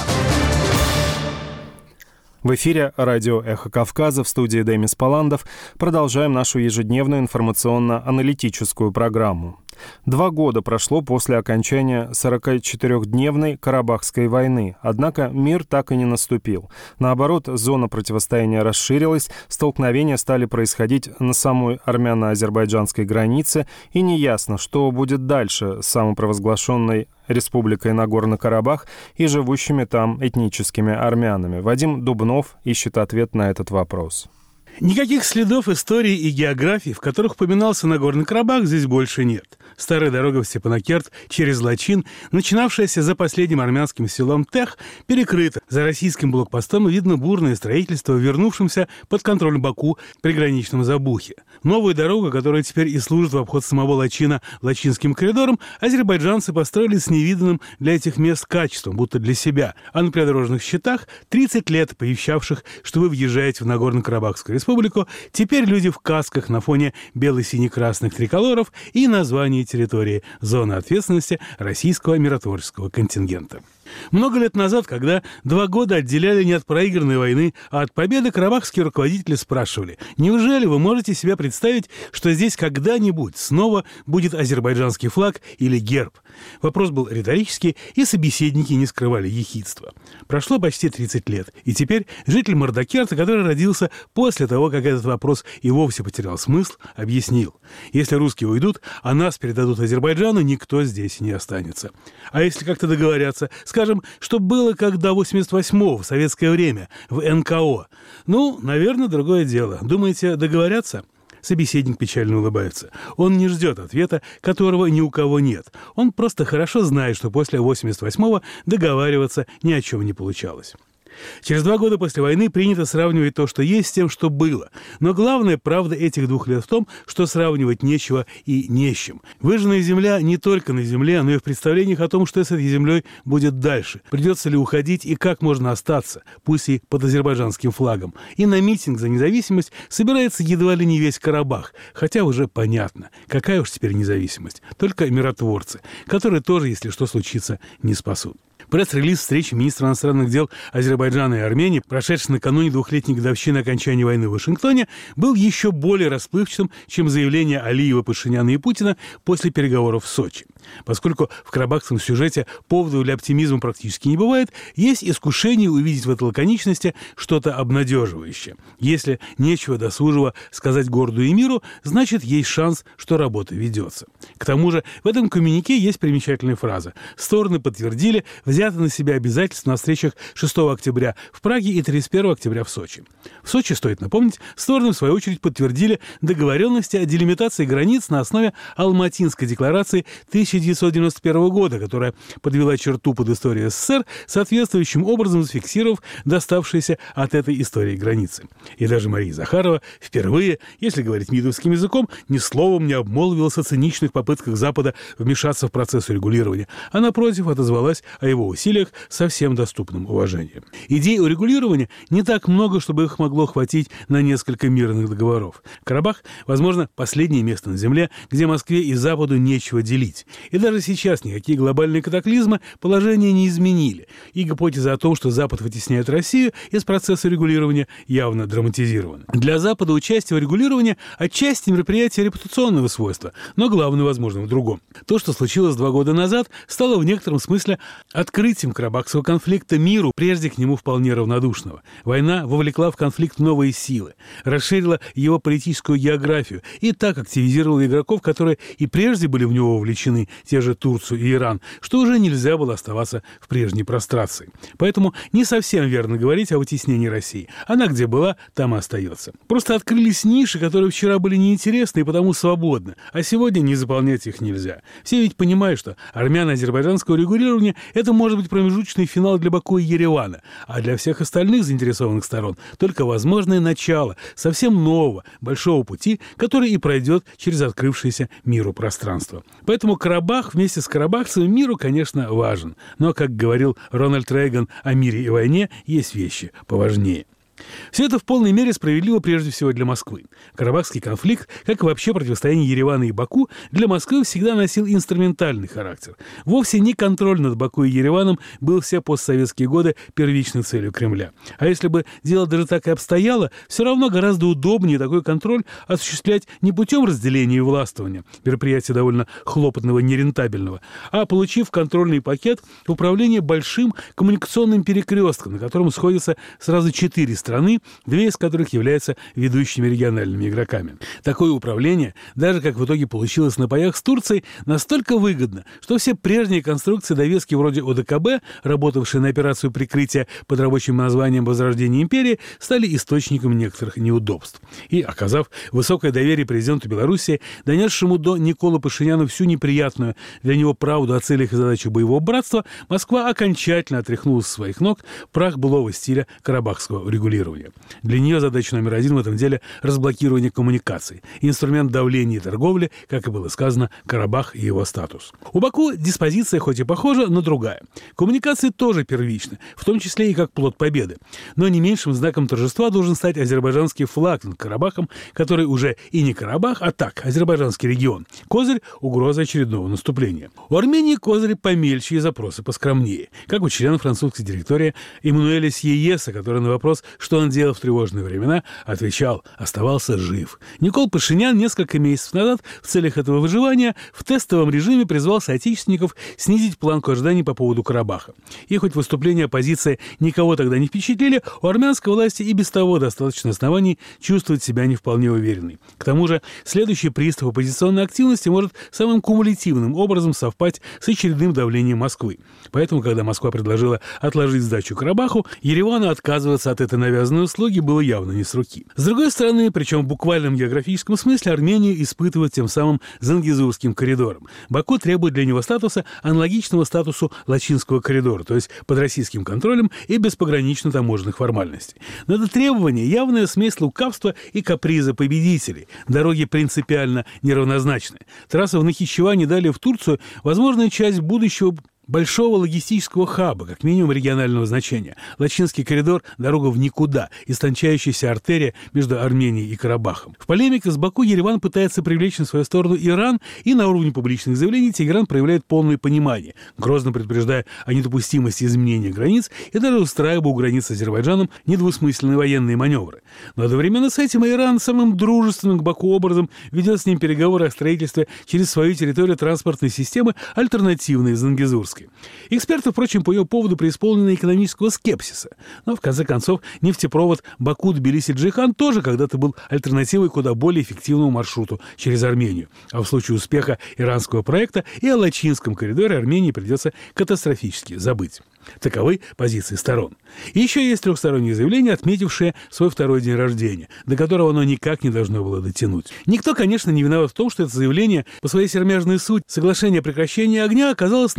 В эфире радио «Эхо Кавказа», в студии Демис Паландов. Продолжаем нашу ежедневную информационно-аналитическую программу. 2 года прошло после окончания 44-дневной Карабахской войны, однако мир так и не наступил. Наоборот, зона противостояния расширилась, столкновения стали происходить на самой армяно-азербайджанской границе, и неясно, что будет дальше с самопровозглашенной Республикой Нагорный Карабах и живущими там этническими армянами. Вадим Дубнов ищет ответ на этот вопрос. Никаких следов истории и географии, в которых упоминался Нагорный Карабах, здесь больше нет. Старая дорога в Степанакерт через Лачин, начинавшаяся за последним армянским селом Тех, перекрыта. За российским блокпостом видно бурное строительство, вернувшимся под контроль Баку приграничном Забухе. Новую дорогу, которая теперь и служит в обход самого Лачина Лачинским коридором, азербайджанцы построили с невиданным для этих мест качеством, будто для себя. А на придорожных щитах 30 лет пообещавших, что вы въезжаете в Нагорно-Карабахскую республику, теперь люди в касках на фоне бело-сине-красных триколоров и названий территории зоны ответственности российского миротворческого контингента. Много лет назад, когда 2 года отделяли не от проигранной войны, а от победы, карабахские руководители спрашивали: неужели вы можете себе представить, что здесь когда-нибудь снова будет азербайджанский флаг или герб? Вопрос был риторический, и собеседники не скрывали ехидства. Прошло почти 30 лет, и теперь житель Мардакерта, который родился после того, как этот вопрос и вовсе потерял смысл, объяснил: если русские уйдут, а нас передадут Азербайджану, никто здесь не останется. А если как-то договорятся, скажем, что было как до 88-го, в советское время, в НКО? Ну, наверное, другое дело. Думаете, договорятся? Собеседник печально улыбается. Он не ждет ответа, которого ни у кого нет. Он просто хорошо знает, что после 88-го договариваться ни о чем не получалось. Через 2 года после войны принято сравнивать то, что есть, с тем, что было. Но главная правда этих 2 лет в том, что сравнивать нечего и не с чем. Выжженная земля не только на земле, но и в представлениях о том, что с этой землей будет дальше. Придется ли уходить и как можно остаться, пусть и под азербайджанским флагом. И на митинг за независимость собирается едва ли не весь Карабах. Хотя уже понятно, какая уж теперь независимость. Только миротворцы, которые тоже, если что случится, не спасут. Пресс-релиз встречи министра иностранных дел Азербайджана и Армении, прошедший накануне 2-летней годовщины окончания войны в Вашингтоне, был еще более расплывчатым, чем заявление Алиева, Пашиняна и Путина после переговоров в Сочи. Поскольку в карабахском сюжете поводов для оптимизма практически не бывает, есть искушение увидеть в этой лаконичности что-то обнадеживающее. Если нечего досужего сказать городу и миру, значит, есть шанс, что работа ведется. К тому же в этом коммюнике есть примечательная фраза. Стороны подтвердили взято на себя обязательства на встречах 6 октября в Праге и 31 октября в Сочи. В Сочи, стоит напомнить, стороны, в свою очередь, подтвердили договоренности о делимитации границ на основе Алматинской декларации 1991 года, которая подвела черту под историей СССР, соответствующим образом зафиксировав доставшиеся от этой истории границы. И даже Мария Захарова впервые, если говорить мидовским языком, ни словом не обмолвилась о циничных попытках Запада вмешаться в процесс урегулирования, а напротив отозвалась о его усилиях со всем доступным уважением. Идей урегулирования не так много, чтобы их могло хватить на несколько мирных договоров. Карабах, возможно, последнее место на земле, где Москве и Западу нечего делить. И даже сейчас никакие глобальные катаклизмы положение не изменили. И гипотеза о том, что Запад вытесняет Россию из процесса регулирования, явно драматизирована. Для Запада участие в регулировании отчасти мероприятие репутационного свойства, но главное, возможно, в другом. То, что случилось 2 года назад, стало в некотором смысле открытием карабахского конфликта миру, прежде к нему вполне равнодушного. Война вовлекла в конфликт новые силы, расширила его политическую географию и так активизировала игроков, которые и прежде были в него вовлечены, те же Турцию и Иран, что уже нельзя было оставаться в прежней прострации. Поэтому не совсем верно говорить о вытеснении России. Она где была, там и остается. Просто открылись ниши, которые вчера были неинтересны и потому свободны, а сегодня не заполнять их нельзя. Все ведь понимают, что армяно-азербайджанского регулирования это может быть промежуточный финал для Баку и Еревана, а для всех остальных заинтересованных сторон только возможное начало совсем нового, большого пути, который и пройдет через открывшееся миру пространство. Поэтому Карабах вместе с карабахцами миру, конечно, важен. Но, как говорил Рональд Рейган о мире и войне, есть вещи поважнее. Все это в полной мере справедливо прежде всего для Москвы. Карабахский конфликт, как и вообще противостояние Еревана и Баку, для Москвы всегда носил инструментальный характер. Вовсе не контроль над Баку и Ереваном был все постсоветские годы первичной целью Кремля. А если бы дело даже так и обстояло, все равно гораздо удобнее такой контроль осуществлять не путем разделения и властвования, мероприятия довольно хлопотного, нерентабельного, а получив контрольный пакет в управление большим коммуникационным перекрестком, на котором сходятся сразу 4 страны, 2 из которых являются ведущими региональными игроками. Такое управление, даже как в итоге получилось на паях с Турцией, настолько выгодно, что все прежние конструкции довески вроде ОДКБ, работавшие на операцию прикрытия под рабочим названием «Возрождение империи», стали источником некоторых неудобств. И, оказав высокое доверие президенту Белоруссии, донесшему до Николы Пашиняна всю неприятную для него правду о целях и задачах боевого братства, Москва окончательно отряхнула со своих ног прах былого стиля карабахского регулирования. Для нее задача номер 1 в этом деле – разблокирование коммуникаций, инструмент давления и торговли, как и было сказано, Карабах и его статус. У Баку диспозиция хоть и похожа, но другая. Коммуникации тоже первичны, в том числе и как плод победы. Но не меньшим знаком торжества должен стать азербайджанский флаг над Карабахом, который уже и не Карабах, а так, азербайджанский регион. Козырь – угроза очередного наступления. У Армении козырь помельче и запросы поскромнее, как у члена французской директории Эммануэля Сьееса, который на вопрос, что он делал в тревожные времена, отвечал: оставался жив. Никол Пашинян несколько месяцев назад в целях этого выживания в тестовом режиме призвал соотечественников снизить планку ожиданий по поводу Карабаха. И хоть выступления оппозиции никого тогда не впечатлили, у армянской власти и без того достаточно оснований чувствовать себя не вполне уверенной. К тому же следующий приступ оппозиционной активности может самым кумулятивным образом совпасть с очередным давлением Москвы. Поэтому, когда Москва предложила отложить сдачу Карабаху, Еревану отказываться от этой навязанной услуги было явно не с руки. С другой стороны, причем в буквальном географическом смысле, Армению испытывает тем самым Зангезурским коридором. Баку требует для него статуса, аналогичного статусу Лачинского коридора, то есть под российским контролем и без погранично-таможенных формальностей. Но это требование – явная смесь лукавства и каприза победителей. Дороги принципиально неравнозначны. Трасса в Нахичевань и далее в Турцию – возможная часть будущего большого логистического хаба, как минимум регионального значения. Лачинский коридор – дорога в никуда, истончающаяся артерия между Арменией и Карабахом. В полемике с Баку Ереван пытается привлечь на свою сторону Иран, и на уровне публичных заявлений Тегеран проявляет полное понимание, грозно предупреждая о недопустимости изменения границ и даже устраивая у границ с Азербайджаном недвусмысленные военные маневры. Но одновременно с этим Иран самым дружественным к Баку образом ведет с ним переговоры о строительстве через свою территорию транспортной системы, альтернативной Зангезурской. Эксперты, впрочем, по ее поводу преисполнены экономического скепсиса. Но, в конце концов, нефтепровод Баку-Тбилиси-Джейхан тоже когда-то был альтернативой куда более эффективному маршруту через Армению. А в случае успеха иранского проекта и о Лачинском коридоре Армении придется катастрофически забыть. Таковы позиции сторон. И еще есть трехсторонние заявления, отметившие свой второй день рождения, до которого оно никак не должно было дотянуть. Никто, конечно, не виноват в том, что это заявление по своей сермяжной сути, соглашение о прекращении огня, оказалось нагружено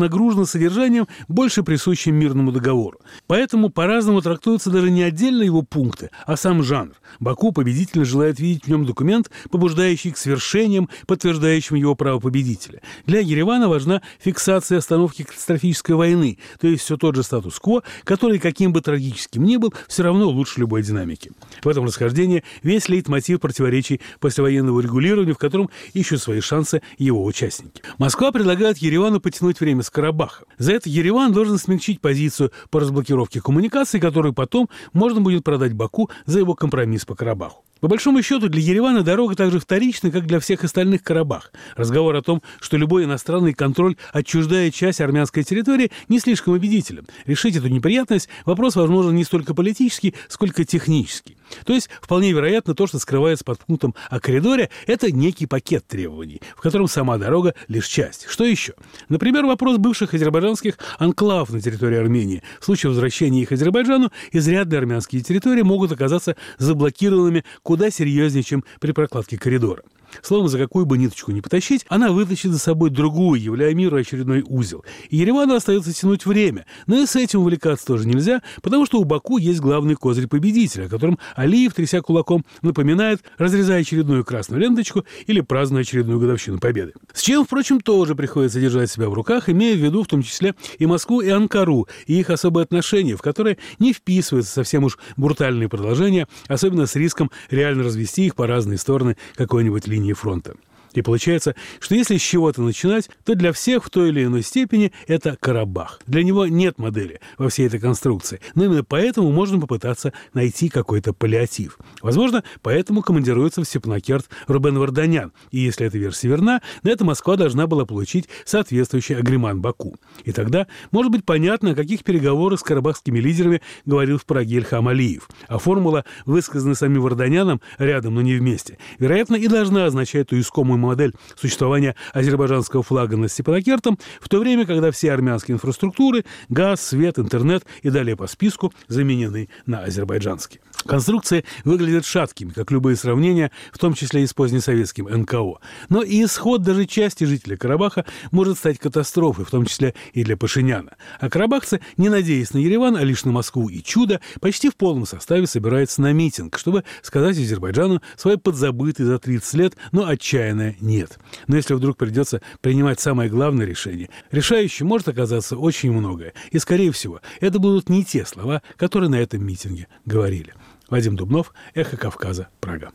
наполнена содержанием, больше присущим мирному договору. Поэтому по-разному трактуются даже не отдельно его пункты, а сам жанр. Баку победительно желает видеть в нем документ, побуждающий к свершениям, подтверждающим его право победителя. Для Еревана важна фиксация остановки катастрофической войны, то есть все тот же статус-кво, который, каким бы трагическим ни был, все равно лучше любой динамики. В этом расхождении весь лейтмотив противоречий послевоенного регулирования, в котором ищут свои шансы его участники. Москва предлагает Еревану потянуть время с Карабаха. За это Ереван должен смягчить позицию по разблокировке коммуникаций, которую потом можно будет продать Баку за его компромисс по Карабаху. По большому счету, для Еревана дорога так же вторична, как для всех остальных Карабах. Разговор о том, что любой иностранный контроль отчуждает часть армянской территории, не слишком убедителен. Решить эту неприятность – вопрос, возможно, не столько политический, сколько технический. То есть, вполне вероятно, то, что скрывается под пунктом о коридоре – это некий пакет требований, в котором сама дорога – лишь часть. Что еще? Например, вопрос бывших азербайджанских анклавов на территории Армении. В случае возвращения их Азербайджану, изрядные армянские территории могут оказаться заблокированными куда серьезнее, чем при прокладке коридора. Словом, за какую бы ниточку ни потащить, она вытащит за собой другую, являя миру очередной узел. И Еревану остается тянуть время. Но и с этим увлекаться тоже нельзя, потому что у Баку есть главный козырь победителя, о котором Алиев, тряся кулаком, напоминает, разрезая очередную красную ленточку или празднуя очередную годовщину победы. С чем, впрочем, тоже приходится держать себя в руках, имея в виду в том числе и Москву, и Анкару, и их особые отношения, в которые не вписываются совсем уж брутальные продолжения, особенно с риском реально развести их по разные стороны какой-нибудь линии фронта. И получается, что если с чего-то начинать, то для всех в той или иной степени это Карабах. Для него нет модели во всей этой конструкции. Но именно поэтому можно попытаться найти какой-то паллиатив. Возможно, поэтому командируется в Степанакерт Рубен Варданян. И если эта версия верна, на это Москва должна была получить соответствующий агреман Баку. И тогда может быть понятно, о каких переговорах с карабахскими лидерами говорил в Праге Ильхам Алиев. А формула, высказанная самим Варданяном, рядом, но не вместе, вероятно, и должна означать ту искомую модель существования азербайджанского флага над Степанакертом, в то время, когда все армянские инфраструктуры, газ, свет, интернет и далее по списку заменены на азербайджанские. Конструкции выглядят шаткими, как любые сравнения, в том числе и с позднесоветским НКО. Но и исход даже части жителей Карабаха может стать катастрофой, в том числе и для Пашиняна. А карабахцы, не надеясь на Ереван, а лишь на Москву и чудо, почти в полном составе собираются на митинг, чтобы сказать Азербайджану свое подзабытое за 30 лет, но отчаянное «нет». Но если вдруг придется принимать самое главное решение, решающим может оказаться очень многое. И, скорее всего, это будут не те слова, которые на этом митинге говорили. Вадим Дубнов, «Эхо Кавказа», Прага.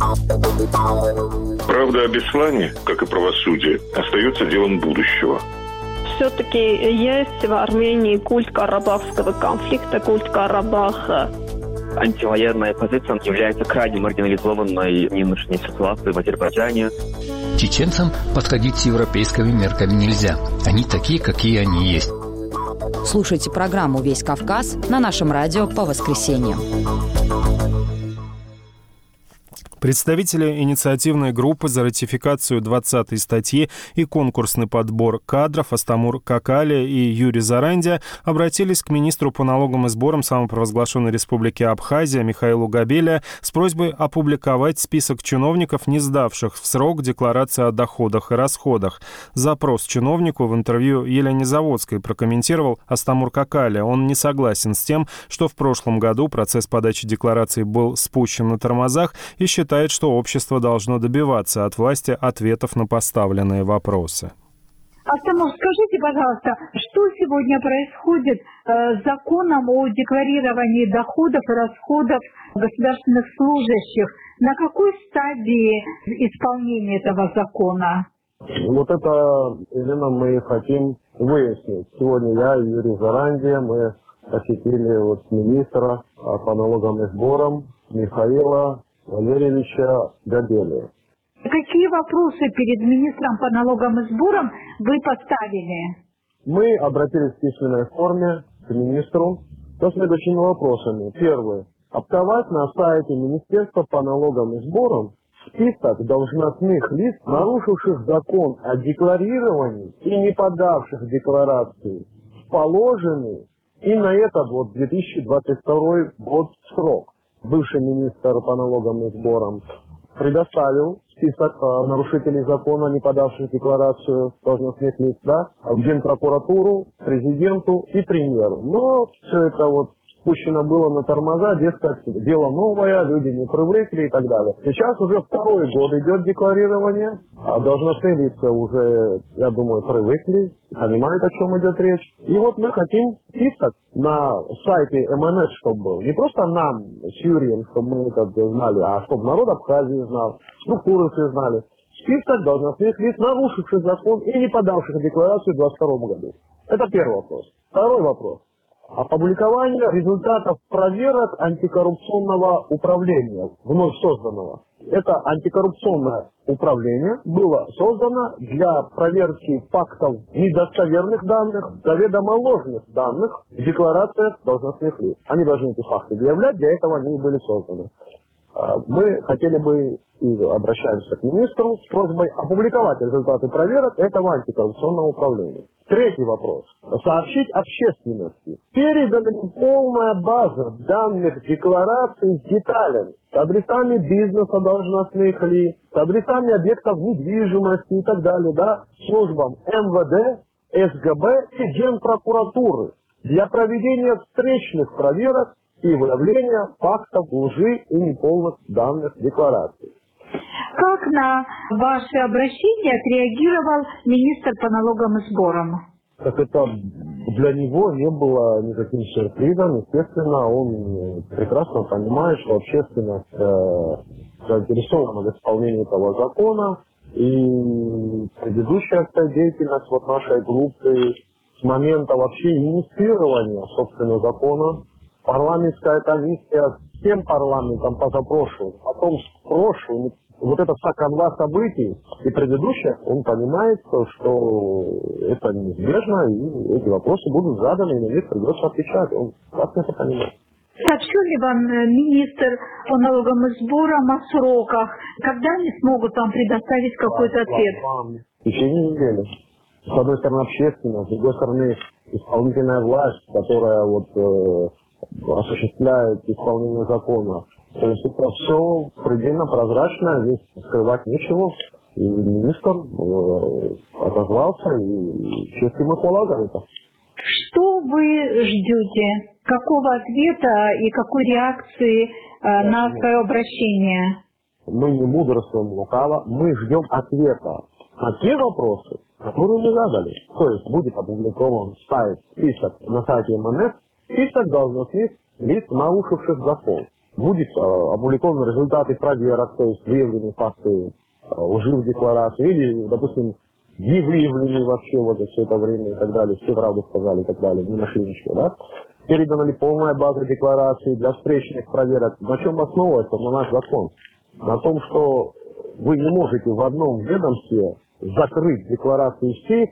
Правда о Беслане, как и правосудие, остается делом будущего. Все-таки есть в Армении культ карабахского конфликта, культ Карабаха. Антивоенная позиция является крайне маргинализованной в нынешней ситуации в Азербайджане. Чеченцам подходить с европейскими мерками нельзя. Они такие, какие они есть. Слушайте программу «Весь Кавказ» на нашем радио по воскресеньям. Представители инициативной группы за ратификацию 20-й статьи и конкурсный подбор кадров Астамур Какали и Юрий Зарандия обратились к министру по налогам и сборам самопровозглашенной республики Абхазия Михаилу Габеля с просьбой опубликовать список чиновников, не сдавших в срок декларации о доходах и расходах. Запрос чиновнику в интервью Елене Заводской прокомментировал Астамур Какали. Он не согласен с тем, что в прошлом году процесс подачи деклараций был спущен на тормозах и считает, что общество должно добиваться от власти ответов на поставленные вопросы. Астамур, скажите, пожалуйста, что сегодня происходит с законом о декларировании доходов и расходов государственных служащих? На какой стадии исполнения этого закона? Вот это именно мы хотим выяснить. Сегодня я и Юрий Зарандия, мы посетили министра по налогам и сборам Михаила Валерьевича Габеля. Какие вопросы перед министром по налогам и сборам вы поставили? Мы обратились в письменной форме к министру со следующими вопросами. Первый. Оптовать на сайте Министерства по налогам и сборам список должностных лиц, нарушивших закон о декларировании и не подавших декларации в положенный и на это 2022 год срок. Бывший министр по налогам и сборам предоставил список нарушителей закона, не подавших декларацию должностных лиц, да, в Генпрокуратуру, президенту и премьеру. Но все это вот спущено было на тормоза, дескать, дело новое, люди не привыкли и так далее. Сейчас уже второй год идет декларирование, а должностные лица уже, я думаю, привыкли, понимают, о чем идет речь. И вот мы хотим список на сайте МНС, чтобы был. Не просто нам, с Юрием, чтобы мы это знали, а чтобы народ Абхазии знал, структуры все знали. Список должностных лиц, нарушивших закон и не подавших декларацию в 2022 году. Это первый вопрос. Второй вопрос. Опубликование результатов проверок антикоррупционного управления, вновь созданного. Это антикоррупционное управление было создано для проверки фактов недостоверных данных, заведомо ложных данных в декларациях должностных лиц. Они должны эти факты выявлять, для этого они были созданы. Мы хотели бы и обращаемся к министру с просьбой опубликовать результаты проверок этого антикоррупционного управления. Третий вопрос. Сообщить общественности. Передана полная база данных деклараций с деталями, с адресами бизнеса должностных лиц, с адресами объектов недвижимости и так далее, да, службам МВД, СГБ и Генпрокуратуры для проведения встречных проверок и выявления фактов лжи и неполных данных деклараций. Как на ваше обращение отреагировал министр по налогам и сборам? Так это для него не было никаким сюрпризом. Естественно, он прекрасно понимает, что общественность заинтересована в исполнении этого закона. И предыдущая деятельность вот нашей группы с момента вообще инициирования, собственно, закона, парламентская комиссия с тем парламентом позапрошлым, потом с прошлым, вот это вся канва событий и предыдущая, он понимает, что это неизбежно, и эти вопросы будут заданы, и на них придется отвечать. Он прекрасно это понимает. Сообщил ли вам министр по налогам и сборам о сроках? Когда они смогут вам предоставить какой-то ответ? В течение недели. С одной стороны общественность, с другой стороны исполнительная власть, которая вот осуществляет исполнение закона. То есть это все предельно прозрачно, здесь скрывать нечего. И министр отозвался, и честь ему хвала за это. Что вы ждете? Какого ответа и какой реакции на свое обращение? Мы не мудрствуем лукаво, мы ждем ответа на те вопросы, которые мы задали. То есть будет опубликован список на сайте МНС, список должностных лиц, нарушивших закон. Будет опубликованы результаты проверок, то есть выявлены факты лжи в декларации, или, допустим, не выявлены вообще вот за все это время и так далее, все правду сказали и так далее, не нашли ничего, да? Передана ли полная база деклараций для встречных проверок? На чем основывается на наш закон? На том, что вы не можете в одном ведомстве закрыть декларации всех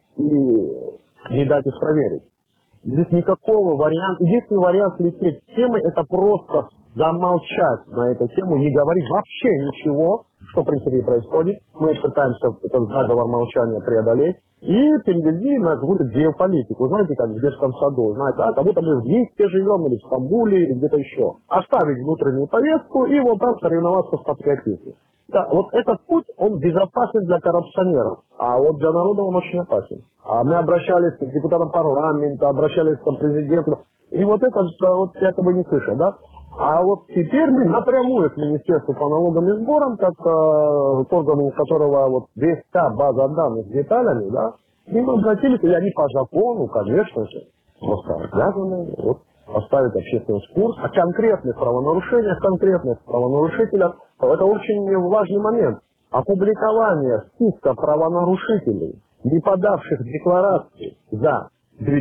и не дать их проверить. Здесь никакого варианта. Единственный вариант лететь с темой — это просто замолчать на эту тему, не говорить вообще ничего, что в принципе происходит. Мы пытаемся этот заговор молчания преодолеть и перевели на какую-то геополитику. Знаете, как в детском саду, знаете, как будто мы вместе живем, или в Стамбуле, или где-то еще. Оставить внутреннюю повестку и вот так соревноваться с патриотизмом. Да, вот этот путь, он безопасен для коррупционеров, а вот для народа он очень опасен. А мы обращались к депутатам парламента, обращались к президенту, и вот это вот якобы не слышат, да? А вот теперь мы напрямую к Министерству по налогам и сборам, как к органу, у которого вот весь та база данных с деталями, да, и мы обратились, и они по закону, конечно же, просто обязаны вот, поставить общественный курс о конкретных правонарушениях, конкретных правонарушителях. Это очень важный момент. Опубликование списка правонарушителей, не подавших декларации за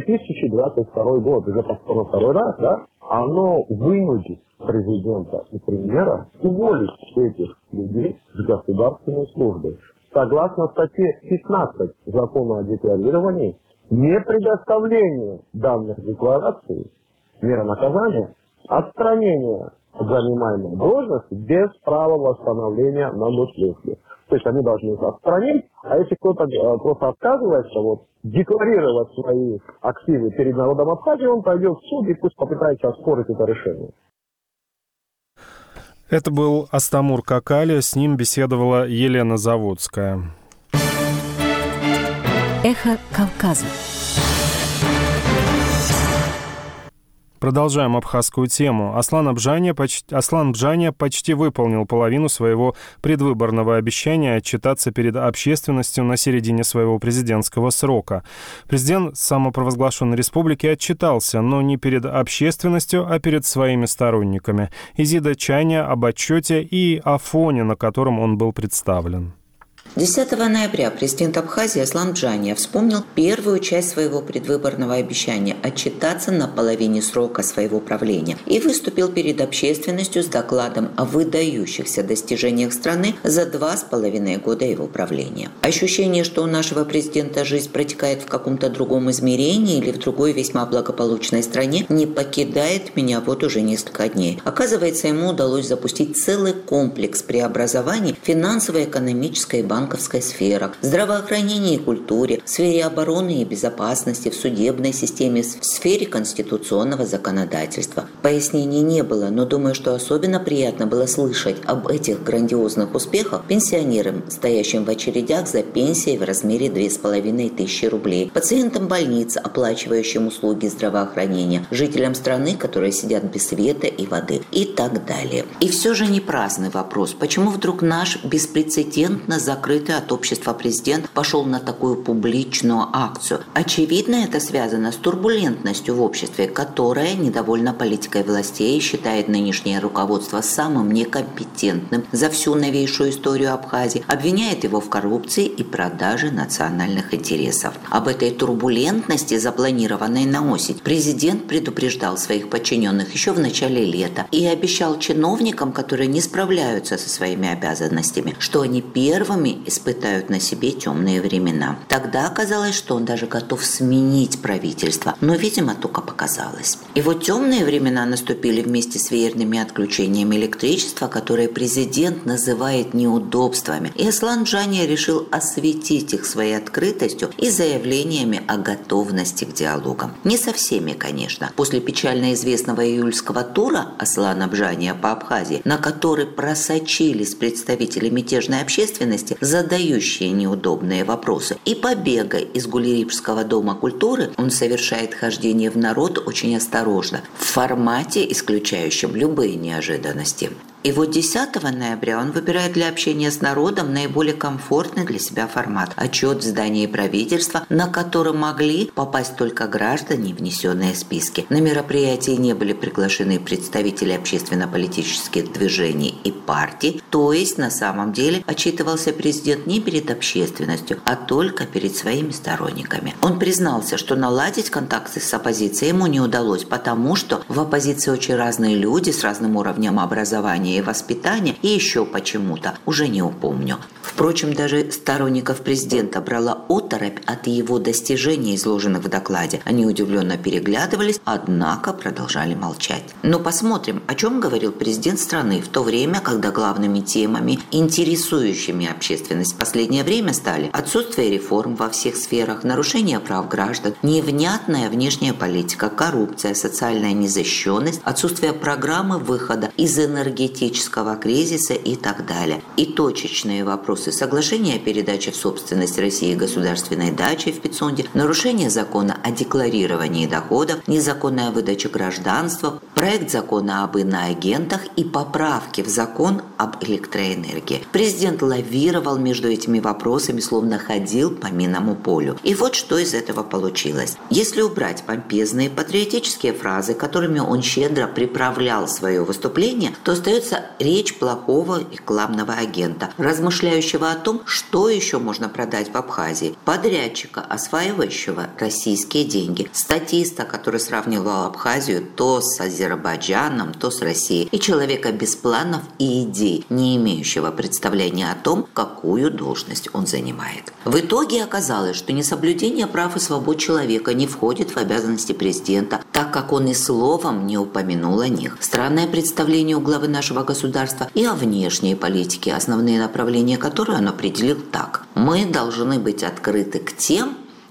2022 год, уже повторно второй раз, да, оно вынудит президента и премьера уволить этих людей с государственной службы. Согласно статье 15 Закона о декларировании, непредоставление данных деклараций, мера наказания, отстранение от занимаемой должности без права восстановления на госслужбе. То есть они должны их отстранить, а если кто-то просто отказывается вот, декларировать свои активы перед народом Абхазии, он пойдет в суд и пусть попытается оспорить это решение. Это был Астамур Какали, с ним беседовала Елена Заводская. Эхо Кавказа. Продолжаем абхазскую тему. Аслан Бжания почти выполнил половину своего предвыборного обещания отчитаться перед общественностью на середине своего президентского срока. Президент самопровозглашенной республики отчитался, но не перед общественностью, а перед своими сторонниками. Изида Чаня об отчете и о фоне, на котором он был представлен. 10 ноября президент Абхазии Аслан Бжания вспомнил первую часть своего предвыборного обещания – отчитаться на половине срока своего правления и выступил перед общественностью с докладом о выдающихся достижениях страны за 2,5 года его правления. Ощущение, что у нашего президента жизнь протекает в каком-то другом измерении или в другой весьма благополучной стране, не покидает меня вот уже несколько дней. Оказывается, ему удалось запустить целый комплекс преобразований финансовой, экономической и банковской сферах, здравоохранении и культуре, в сфере обороны и безопасности, в судебной системе, в сфере конституционного законодательства. Пояснений не было, но думаю, что особенно приятно было слышать об этих грандиозных успехах пенсионерам, стоящим в очередях за пенсией в размере 2500 рублей, пациентам больниц, оплачивающим услуги здравоохранения, жителям страны, которые сидят без света и воды и так далее. И все же не праздный вопрос, почему вдруг наш беспрецедентно закрытый от общества президент пошел на такую публичную акцию. Очевидно, это связано с турбулентностью в обществе, которое недовольно политикой властей и считает нынешнее руководство самым некомпетентным за всю новейшую историю Абхазии, обвиняет его в коррупции и продаже национальных интересов. Об этой турбулентности, запланированной на осень, президент предупреждал своих подчиненных еще в начале лета и обещал чиновникам, которые не справляются со своими обязанностями, что они первыми испытают на себе темные времена. Тогда оказалось, что он даже готов сменить правительство, но, видимо, только показалось. И вот темные времена наступили вместе с веерными отключениями электричества, которые президент называет неудобствами, и Аслан Бжания решил осветить их своей открытостью и заявлениями о готовности к диалогам. Не со всеми, конечно. После печально известного июльского тура Аслана Бжания по Абхазии, на который просочились представители мятежной общественности, задающие неудобные вопросы, и побега из Гулирипского дома культуры, он совершает хождение в народ очень осторожно, в формате, исключающем любые неожиданности. И вот 10 ноября он выбирает для общения с народом наиболее комфортный для себя формат – отчет в здании правительства, на который могли попасть только граждане, внесенные в списки. На мероприятии не были приглашены представители общественно-политических движений и партий, то есть на самом деле отчитывался президент не перед общественностью, а только перед своими сторонниками. Он признался, что наладить контакты с оппозицией ему не удалось, потому что в оппозиции очень разные люди с разным уровнем образования и воспитания, и еще почему-то, уже не упомню. Впрочем, даже сторонников президента брала оторопь от его достижений, изложенных в докладе. Они удивленно переглядывались, однако продолжали молчать. Но посмотрим, о чем говорил президент страны в то время, когда главными темами, интересующими общественность в последнее время, стали отсутствие реформ во всех сферах, нарушение прав граждан, невнятная внешняя политика, коррупция, социальная незащищенность, отсутствие программы выхода из энергетического кризиса и так далее. И точечные вопросы: соглашение о передаче в собственность России государственной дачи в Пицунде, нарушение закона о декларировании доходов, незаконная выдача гражданства, проект закона об иноагентах и поправки в закон об электроэнергии. Президент лавировал между этими вопросами, словно ходил по минному полю. И вот что из этого получилось. Если убрать помпезные патриотические фразы, которыми он щедро приправлял свое выступление, то остается речь плохого рекламного агента, размышляющего о том, что еще можно продать в Абхазии, подрядчика, осваивающего российские деньги, статиста, который сравнивал Абхазию то с Азербайджаном, то с Россией, и человека без планов и идей, не имеющего представления о том, какую должность он занимает. В итоге оказалось, что несоблюдение прав и свобод человека не входит в обязанности президента, так как он и словом не упомянул о них. Странное представление у главы нашего государства и о внешней политике, основные направления которой он определил так: мы должны быть открыты к тем,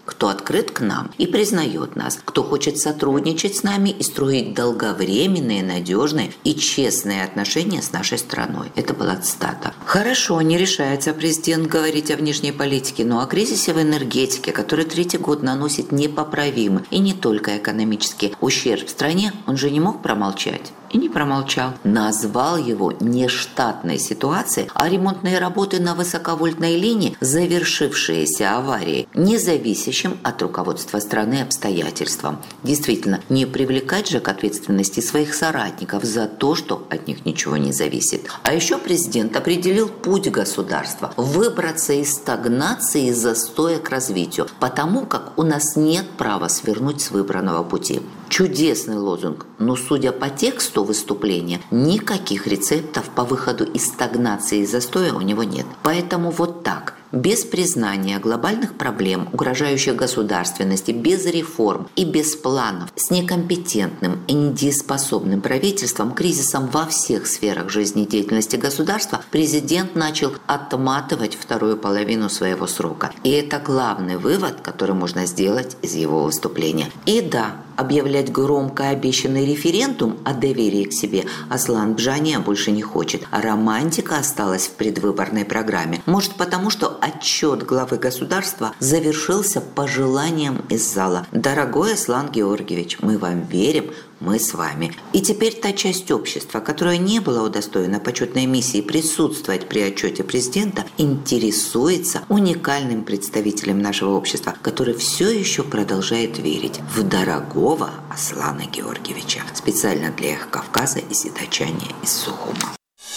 кто открыт к нам и признает нас, кто хочет сотрудничать с нами и строить долговременные, надежные и честные отношения с нашей страной. Это была цитата. Хорошо, не решается президент говорить о внешней политике, но о кризисе в энергетике, который третий год наносит непоправимый и не только экономический ущерб в стране, он же не мог промолчать. И не промолчал. Назвал его не штатной ситуацией, а ремонтные работы на высоковольтной линии, завершившиеся аварией, не зависящим от руководства страны обстоятельствам. Действительно, не привлекать же к ответственности своих соратников за то, что от них ничего не зависит. А еще президент определил путь государства – выбраться из стагнации и застоя к развитию, потому как у нас нет права свернуть с выбранного пути. Чудесный лозунг, но, судя по тексту выступления, никаких рецептов по выходу из стагнации и застоя у него нет. Поэтому вот так, без признания глобальных проблем, угрожающих государственности, без реформ и без планов, с некомпетентным и недееспособным правительством, кризисом во всех сферах жизнедеятельности государства, президент начал отматывать вторую половину своего срока. И это главный вывод, который можно сделать из его выступления. И да, объявлять громко обещанный референдум о доверии к себе Аслан Джания больше не хочет. А романтика осталась в предвыборной программе. Может, потому что отчет главы государства завершился пожеланием из зала. Дорогой Аслан Георгиевич, мы вам верим, мы с вами. И теперь та часть общества, которая не была удостоена почетной миссии присутствовать при отчете президента, интересуется уникальным представителем нашего общества, который все еще продолжает верить в дорогого Аслана Георгиевича. Специально для Эхо Кавказа из Сидачания из Сухума.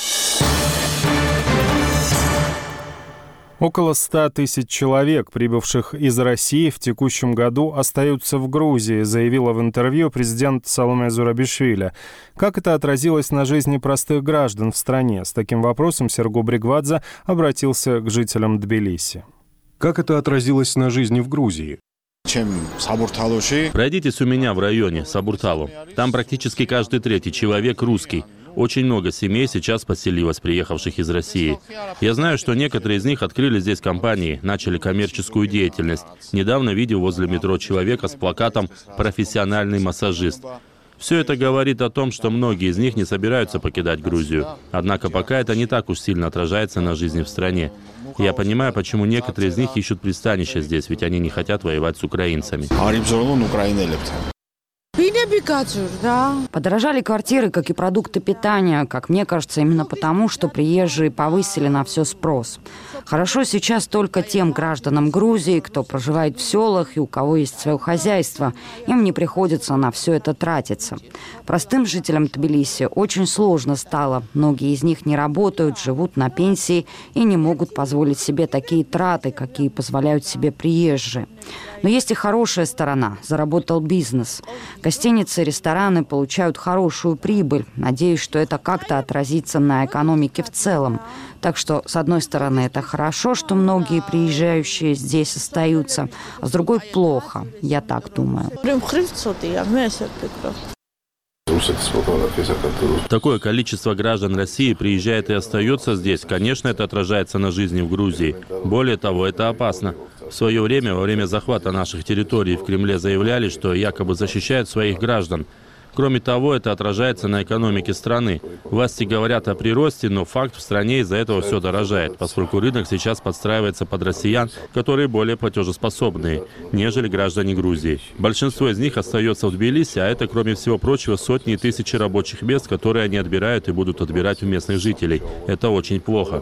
Около 100 тысяч человек, прибывших из России, в текущем году остаются в Грузии, заявила в интервью президент Саломе Зурабишвили. Как это отразилось на жизни простых граждан в стране? С таким вопросом Сергу Бригвадзе обратился к жителям Тбилиси. Как это отразилось на жизни в Грузии? Пройдитесь у меня в районе Сабурталу. Там практически каждый третий человек русский. Очень много семей сейчас поселилось, приехавших из России. Я знаю, что некоторые из них открыли здесь компании, начали коммерческую деятельность. Недавно видел возле метро человека с плакатом «Профессиональный массажист». Все это говорит о том, что многие из них не собираются покидать Грузию. Однако пока это не так уж сильно отражается на жизни в стране. Я понимаю, почему некоторые из них ищут пристанище здесь, ведь они не хотят воевать с украинцами. Подорожали квартиры, как и продукты питания, как мне кажется, именно потому, что приезжие повысили на все спрос. Хорошо сейчас только тем гражданам Грузии, кто проживает в селах и у кого есть свое хозяйство. Им не приходится на все это тратиться. Простым жителям Тбилиси очень сложно стало. Многие из них не работают, живут на пенсии и не могут позволить себе такие траты, какие позволяют себе приезжие. Но есть и хорошая сторона. Заработал бизнес. Гостиницы и рестораны получают хорошую прибыль. Надеюсь, что это как-то отразится на экономике в целом. Так что, с одной стороны, это хорошо, что многие приезжающие здесь остаются, а с другой – плохо. Я так думаю. Такое количество граждан России приезжает и остается здесь. Конечно, это отражается на жизни в Грузии. Более того, это опасно. В свое время, во время захвата наших территорий в Кремле заявляли, что якобы защищают своих граждан. Кроме того, это отражается на экономике страны. Власти говорят о приросте, но факт в стране из-за этого все дорожает, поскольку рынок сейчас подстраивается под россиян, которые более платежеспособные, нежели граждане Грузии. Большинство из них остается в Тбилиси, а это, кроме всего прочего, сотни и тысячи рабочих мест, которые они отбирают и будут отбирать у местных жителей. Это очень плохо.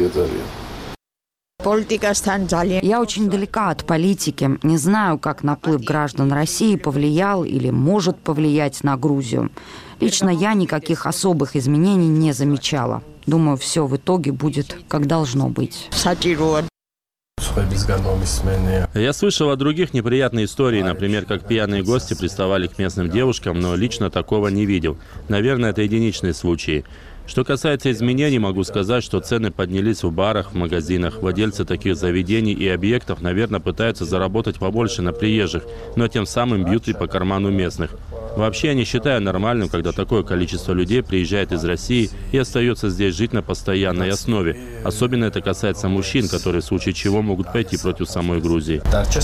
Я очень далека от политики. Не знаю, как наплыв граждан России повлиял или может повлиять на Грузию. Лично я никаких особых изменений не замечала. Думаю, все в итоге будет, как должно быть. Я слышал о других неприятных историях, например, как пьяные гости приставали к местным девушкам, но лично такого не видел. Наверное, это единичные случаи. Что касается изменений, могу сказать, что цены поднялись в барах, в магазинах. Владельцы таких заведений и объектов, наверное, пытаются заработать побольше на приезжих, но тем самым бьют и по карману местных. Вообще, я не считаю нормальным, когда такое количество людей приезжает из России и остается здесь жить на постоянной основе. Особенно это касается мужчин, которые в случае чего могут пойти против самой Грузии.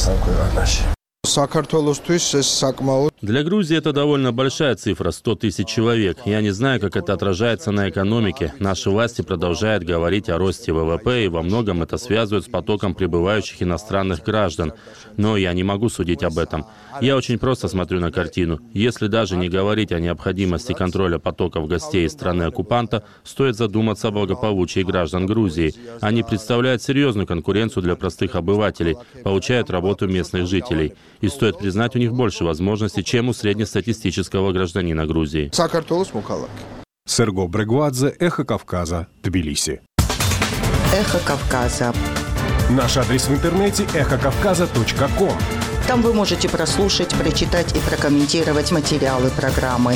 Для Грузии это довольно большая цифра – 100 тысяч человек. Я не знаю, как это отражается на экономике. Наши власти продолжают говорить о росте ВВП, и во многом это связывают с потоком прибывающих иностранных граждан. Но я не могу судить об этом. Я очень просто смотрю на картину. Если даже не говорить о необходимости контроля потоков гостей из страны-оккупанта, стоит задуматься о благополучии граждан Грузии. Они представляют серьезную конкуренцию для простых обывателей, получают работу местных жителей. И стоит признать, у них больше возможностей, чем у среднестатистического гражданина Грузии. Серго Брегвадзе, Эхо Кавказа, Тбилиси. Эхо Кавказа. Наш адрес в интернете эхокавказа.ком. Там вы можете прослушать, прочитать и прокомментировать материалы программы.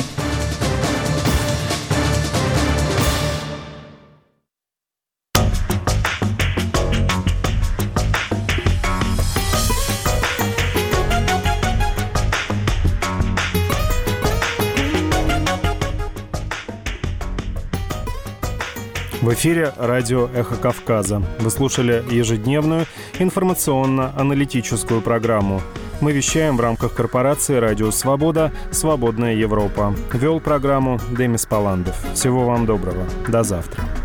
В эфире радио «Эхо Кавказа». Вы слушали ежедневную информационно-аналитическую программу. Мы вещаем в рамках корпорации «Радио Свобода. Свободная Европа». Вел программу Демис Паландов. Всего вам доброго. До завтра.